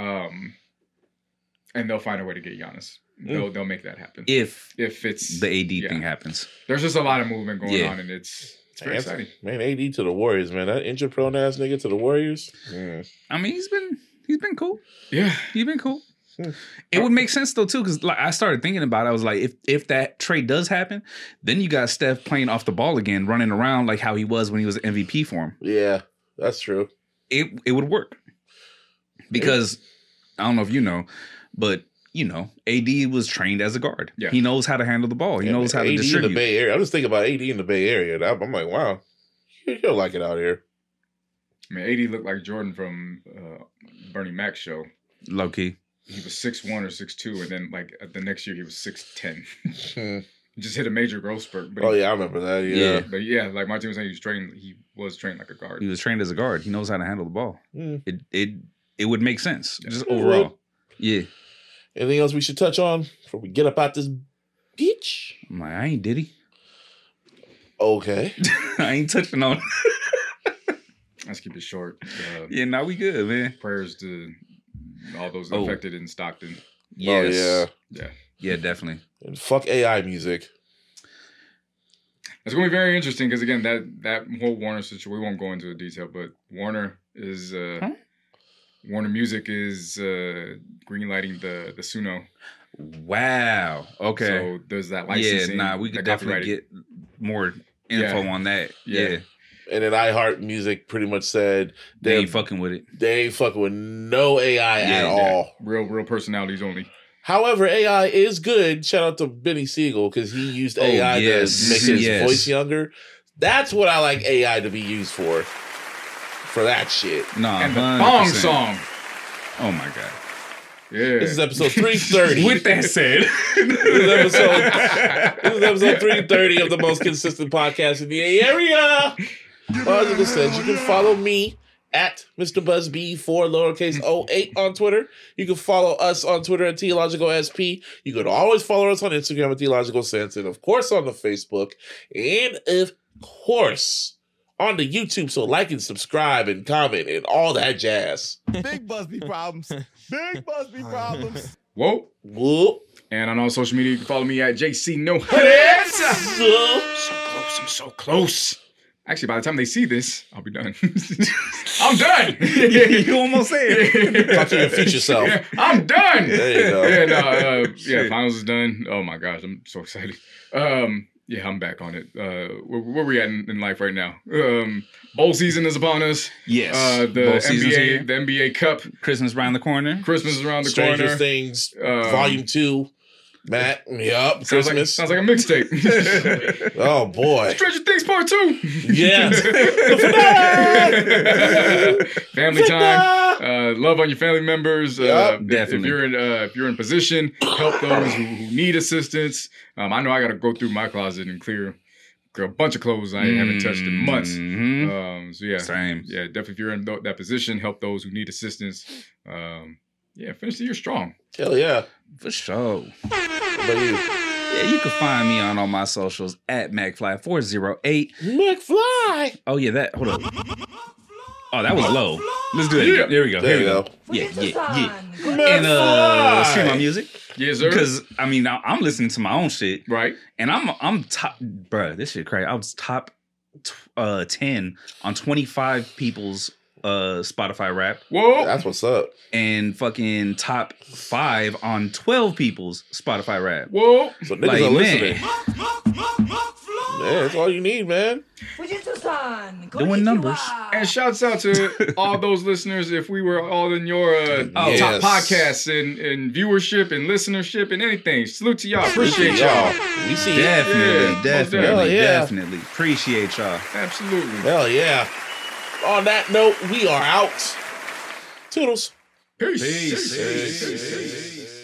D: And they'll find a way to get Giannis. They'll make that happen.
E: If
D: it's
E: the AD thing happens.
D: There's just a lot of movement going on, and it's very exciting.
A: Man, AD to the Warriors, man. That injured prone ass nigga to the Warriors.
E: I mean, he's been cool.
D: Yeah,
E: he's been cool. It would make sense though too, because like I started thinking about it. I was like, if that trade does happen, then you got Steph playing off the ball again, running around like how he was when he was MVP for him.
A: Yeah, that's true.
E: It would work because I don't know if you know, but you know, AD was trained as a guard. Yeah. He knows how to handle the ball. He knows how to distribute.
A: In the Bay Area. I'm just thinking about AD in the Bay Area. I'm like, wow, he'll like it out here.
D: I mean, AD looked like Jordan from Bernie Mac's show.
E: Low key.
D: He was 6'1" or 6'2", and then like the next year he was 6'10". He just hit a major growth spurt. But
A: I remember that. Yeah.
D: But yeah, like Martin was saying, he was trained like a guard.
E: He was trained as a guard. He knows how to handle the ball. It would make sense just overall. Yeah.
A: Anything else we should touch on before we get up out this beach?
E: I'm like, I ain't Diddy.
A: Okay.
E: I ain't touching on.
D: Let's keep it short.
E: Yeah, now we good, man.
D: Prayers to all those affected in Stockton.
E: Yes.
A: Oh, yeah.
E: Yeah, definitely.
A: And fuck AI music.
D: It's going to be very interesting because, again, that whole Warner situation, we won't go into the detail, but Warner is... Warner Music is greenlighting the Suno.
E: Wow. Okay.
D: So there's that licensing.
E: Yeah, we could definitely get more info on that. Yeah.
A: And then iHeart Music pretty much said
E: they ain't fucking with it.
A: They ain't fucking with no AI at all.
D: Real personalities only.
A: However, AI is good. Shout out to Benny Siegel because he used AI to make his voice younger. That's what I like AI to be used for. For that shit.
E: Nah,
D: and the thong song.
E: Oh my god.
D: Yeah.
A: This is episode 330.
E: With that said,
A: this is episode 330 of the most consistent podcast in the area. As I said, you can follow me at Mr. BuzzB for lowercase 08 on Twitter. You can follow us on Twitter at TheologicalSP. You can always follow us on Instagram at Theological Sense, and of course on the Facebook, and of course on the YouTube. So like and subscribe and comment and all that jazz.
F: Big Busby problems. Big Busby problems.
D: Whoa.
A: Whoa.
D: And on all social media, you can follow me at JC So close. I'm so close. Actually, by the time they see this, I'll be done. I'm done.
E: You almost said.
A: Talk to your future self.
D: Yeah, I'm done.
A: There you go.
D: Finals is done. Oh my gosh, I'm so excited. Yeah, I'm back on it. Where we at in life right now? Bowl season is upon us.
E: Yes.
D: The NBA Cup.
E: Christmas around the corner.
D: Christmas is around the
A: Stranger
D: corner.
A: Things, Volume 2. Matt, yup.
D: Sounds like a mixtape.
A: Oh boy.
D: Stranger Things Part 2.
A: Yeah.
D: Family time. Love on your family members.
E: Definitely.
D: If you're in position, help those who need assistance. I know I got to go through my closet and clear a bunch of clothes I haven't touched in months. So yeah,
E: same.
D: Yeah, definitely. If you're in that position, help those who need assistance. Finish the year strong.
A: Hell yeah.
E: For sure.
A: What about you?
E: Yeah, you can find me on all my socials at MacFly408.
A: McFly.
E: Oh yeah, hold up. Oh, that was low. Let's do that again. There we go.
A: There you go.
E: Yeah. And stream my music.
D: Yes, sir.
E: Because I mean, I'm listening to my own shit,
D: Right.
E: and I'm top, bruh. This shit crazy. I was top 10 on 25 people's Spotify rap.
D: Whoa.
A: That's what's up.
E: And fucking top 5 on 12 people's Spotify rap.
D: Whoa.
A: So niggas are listening.
E: Man,
A: Yeah, that's all you need, man.
E: doing numbers.
D: And shouts out to all those listeners. If we were all in your
A: Yes.
D: top podcasts and viewership and listenership and anything, salute to y'all. Appreciate y'all.
A: We see you.
E: Definitely.
A: Yeah.
E: Definitely. Appreciate y'all.
D: Absolutely.
A: Hell yeah. On that note, we are out. Toodles.
D: Peace.
E: Peace.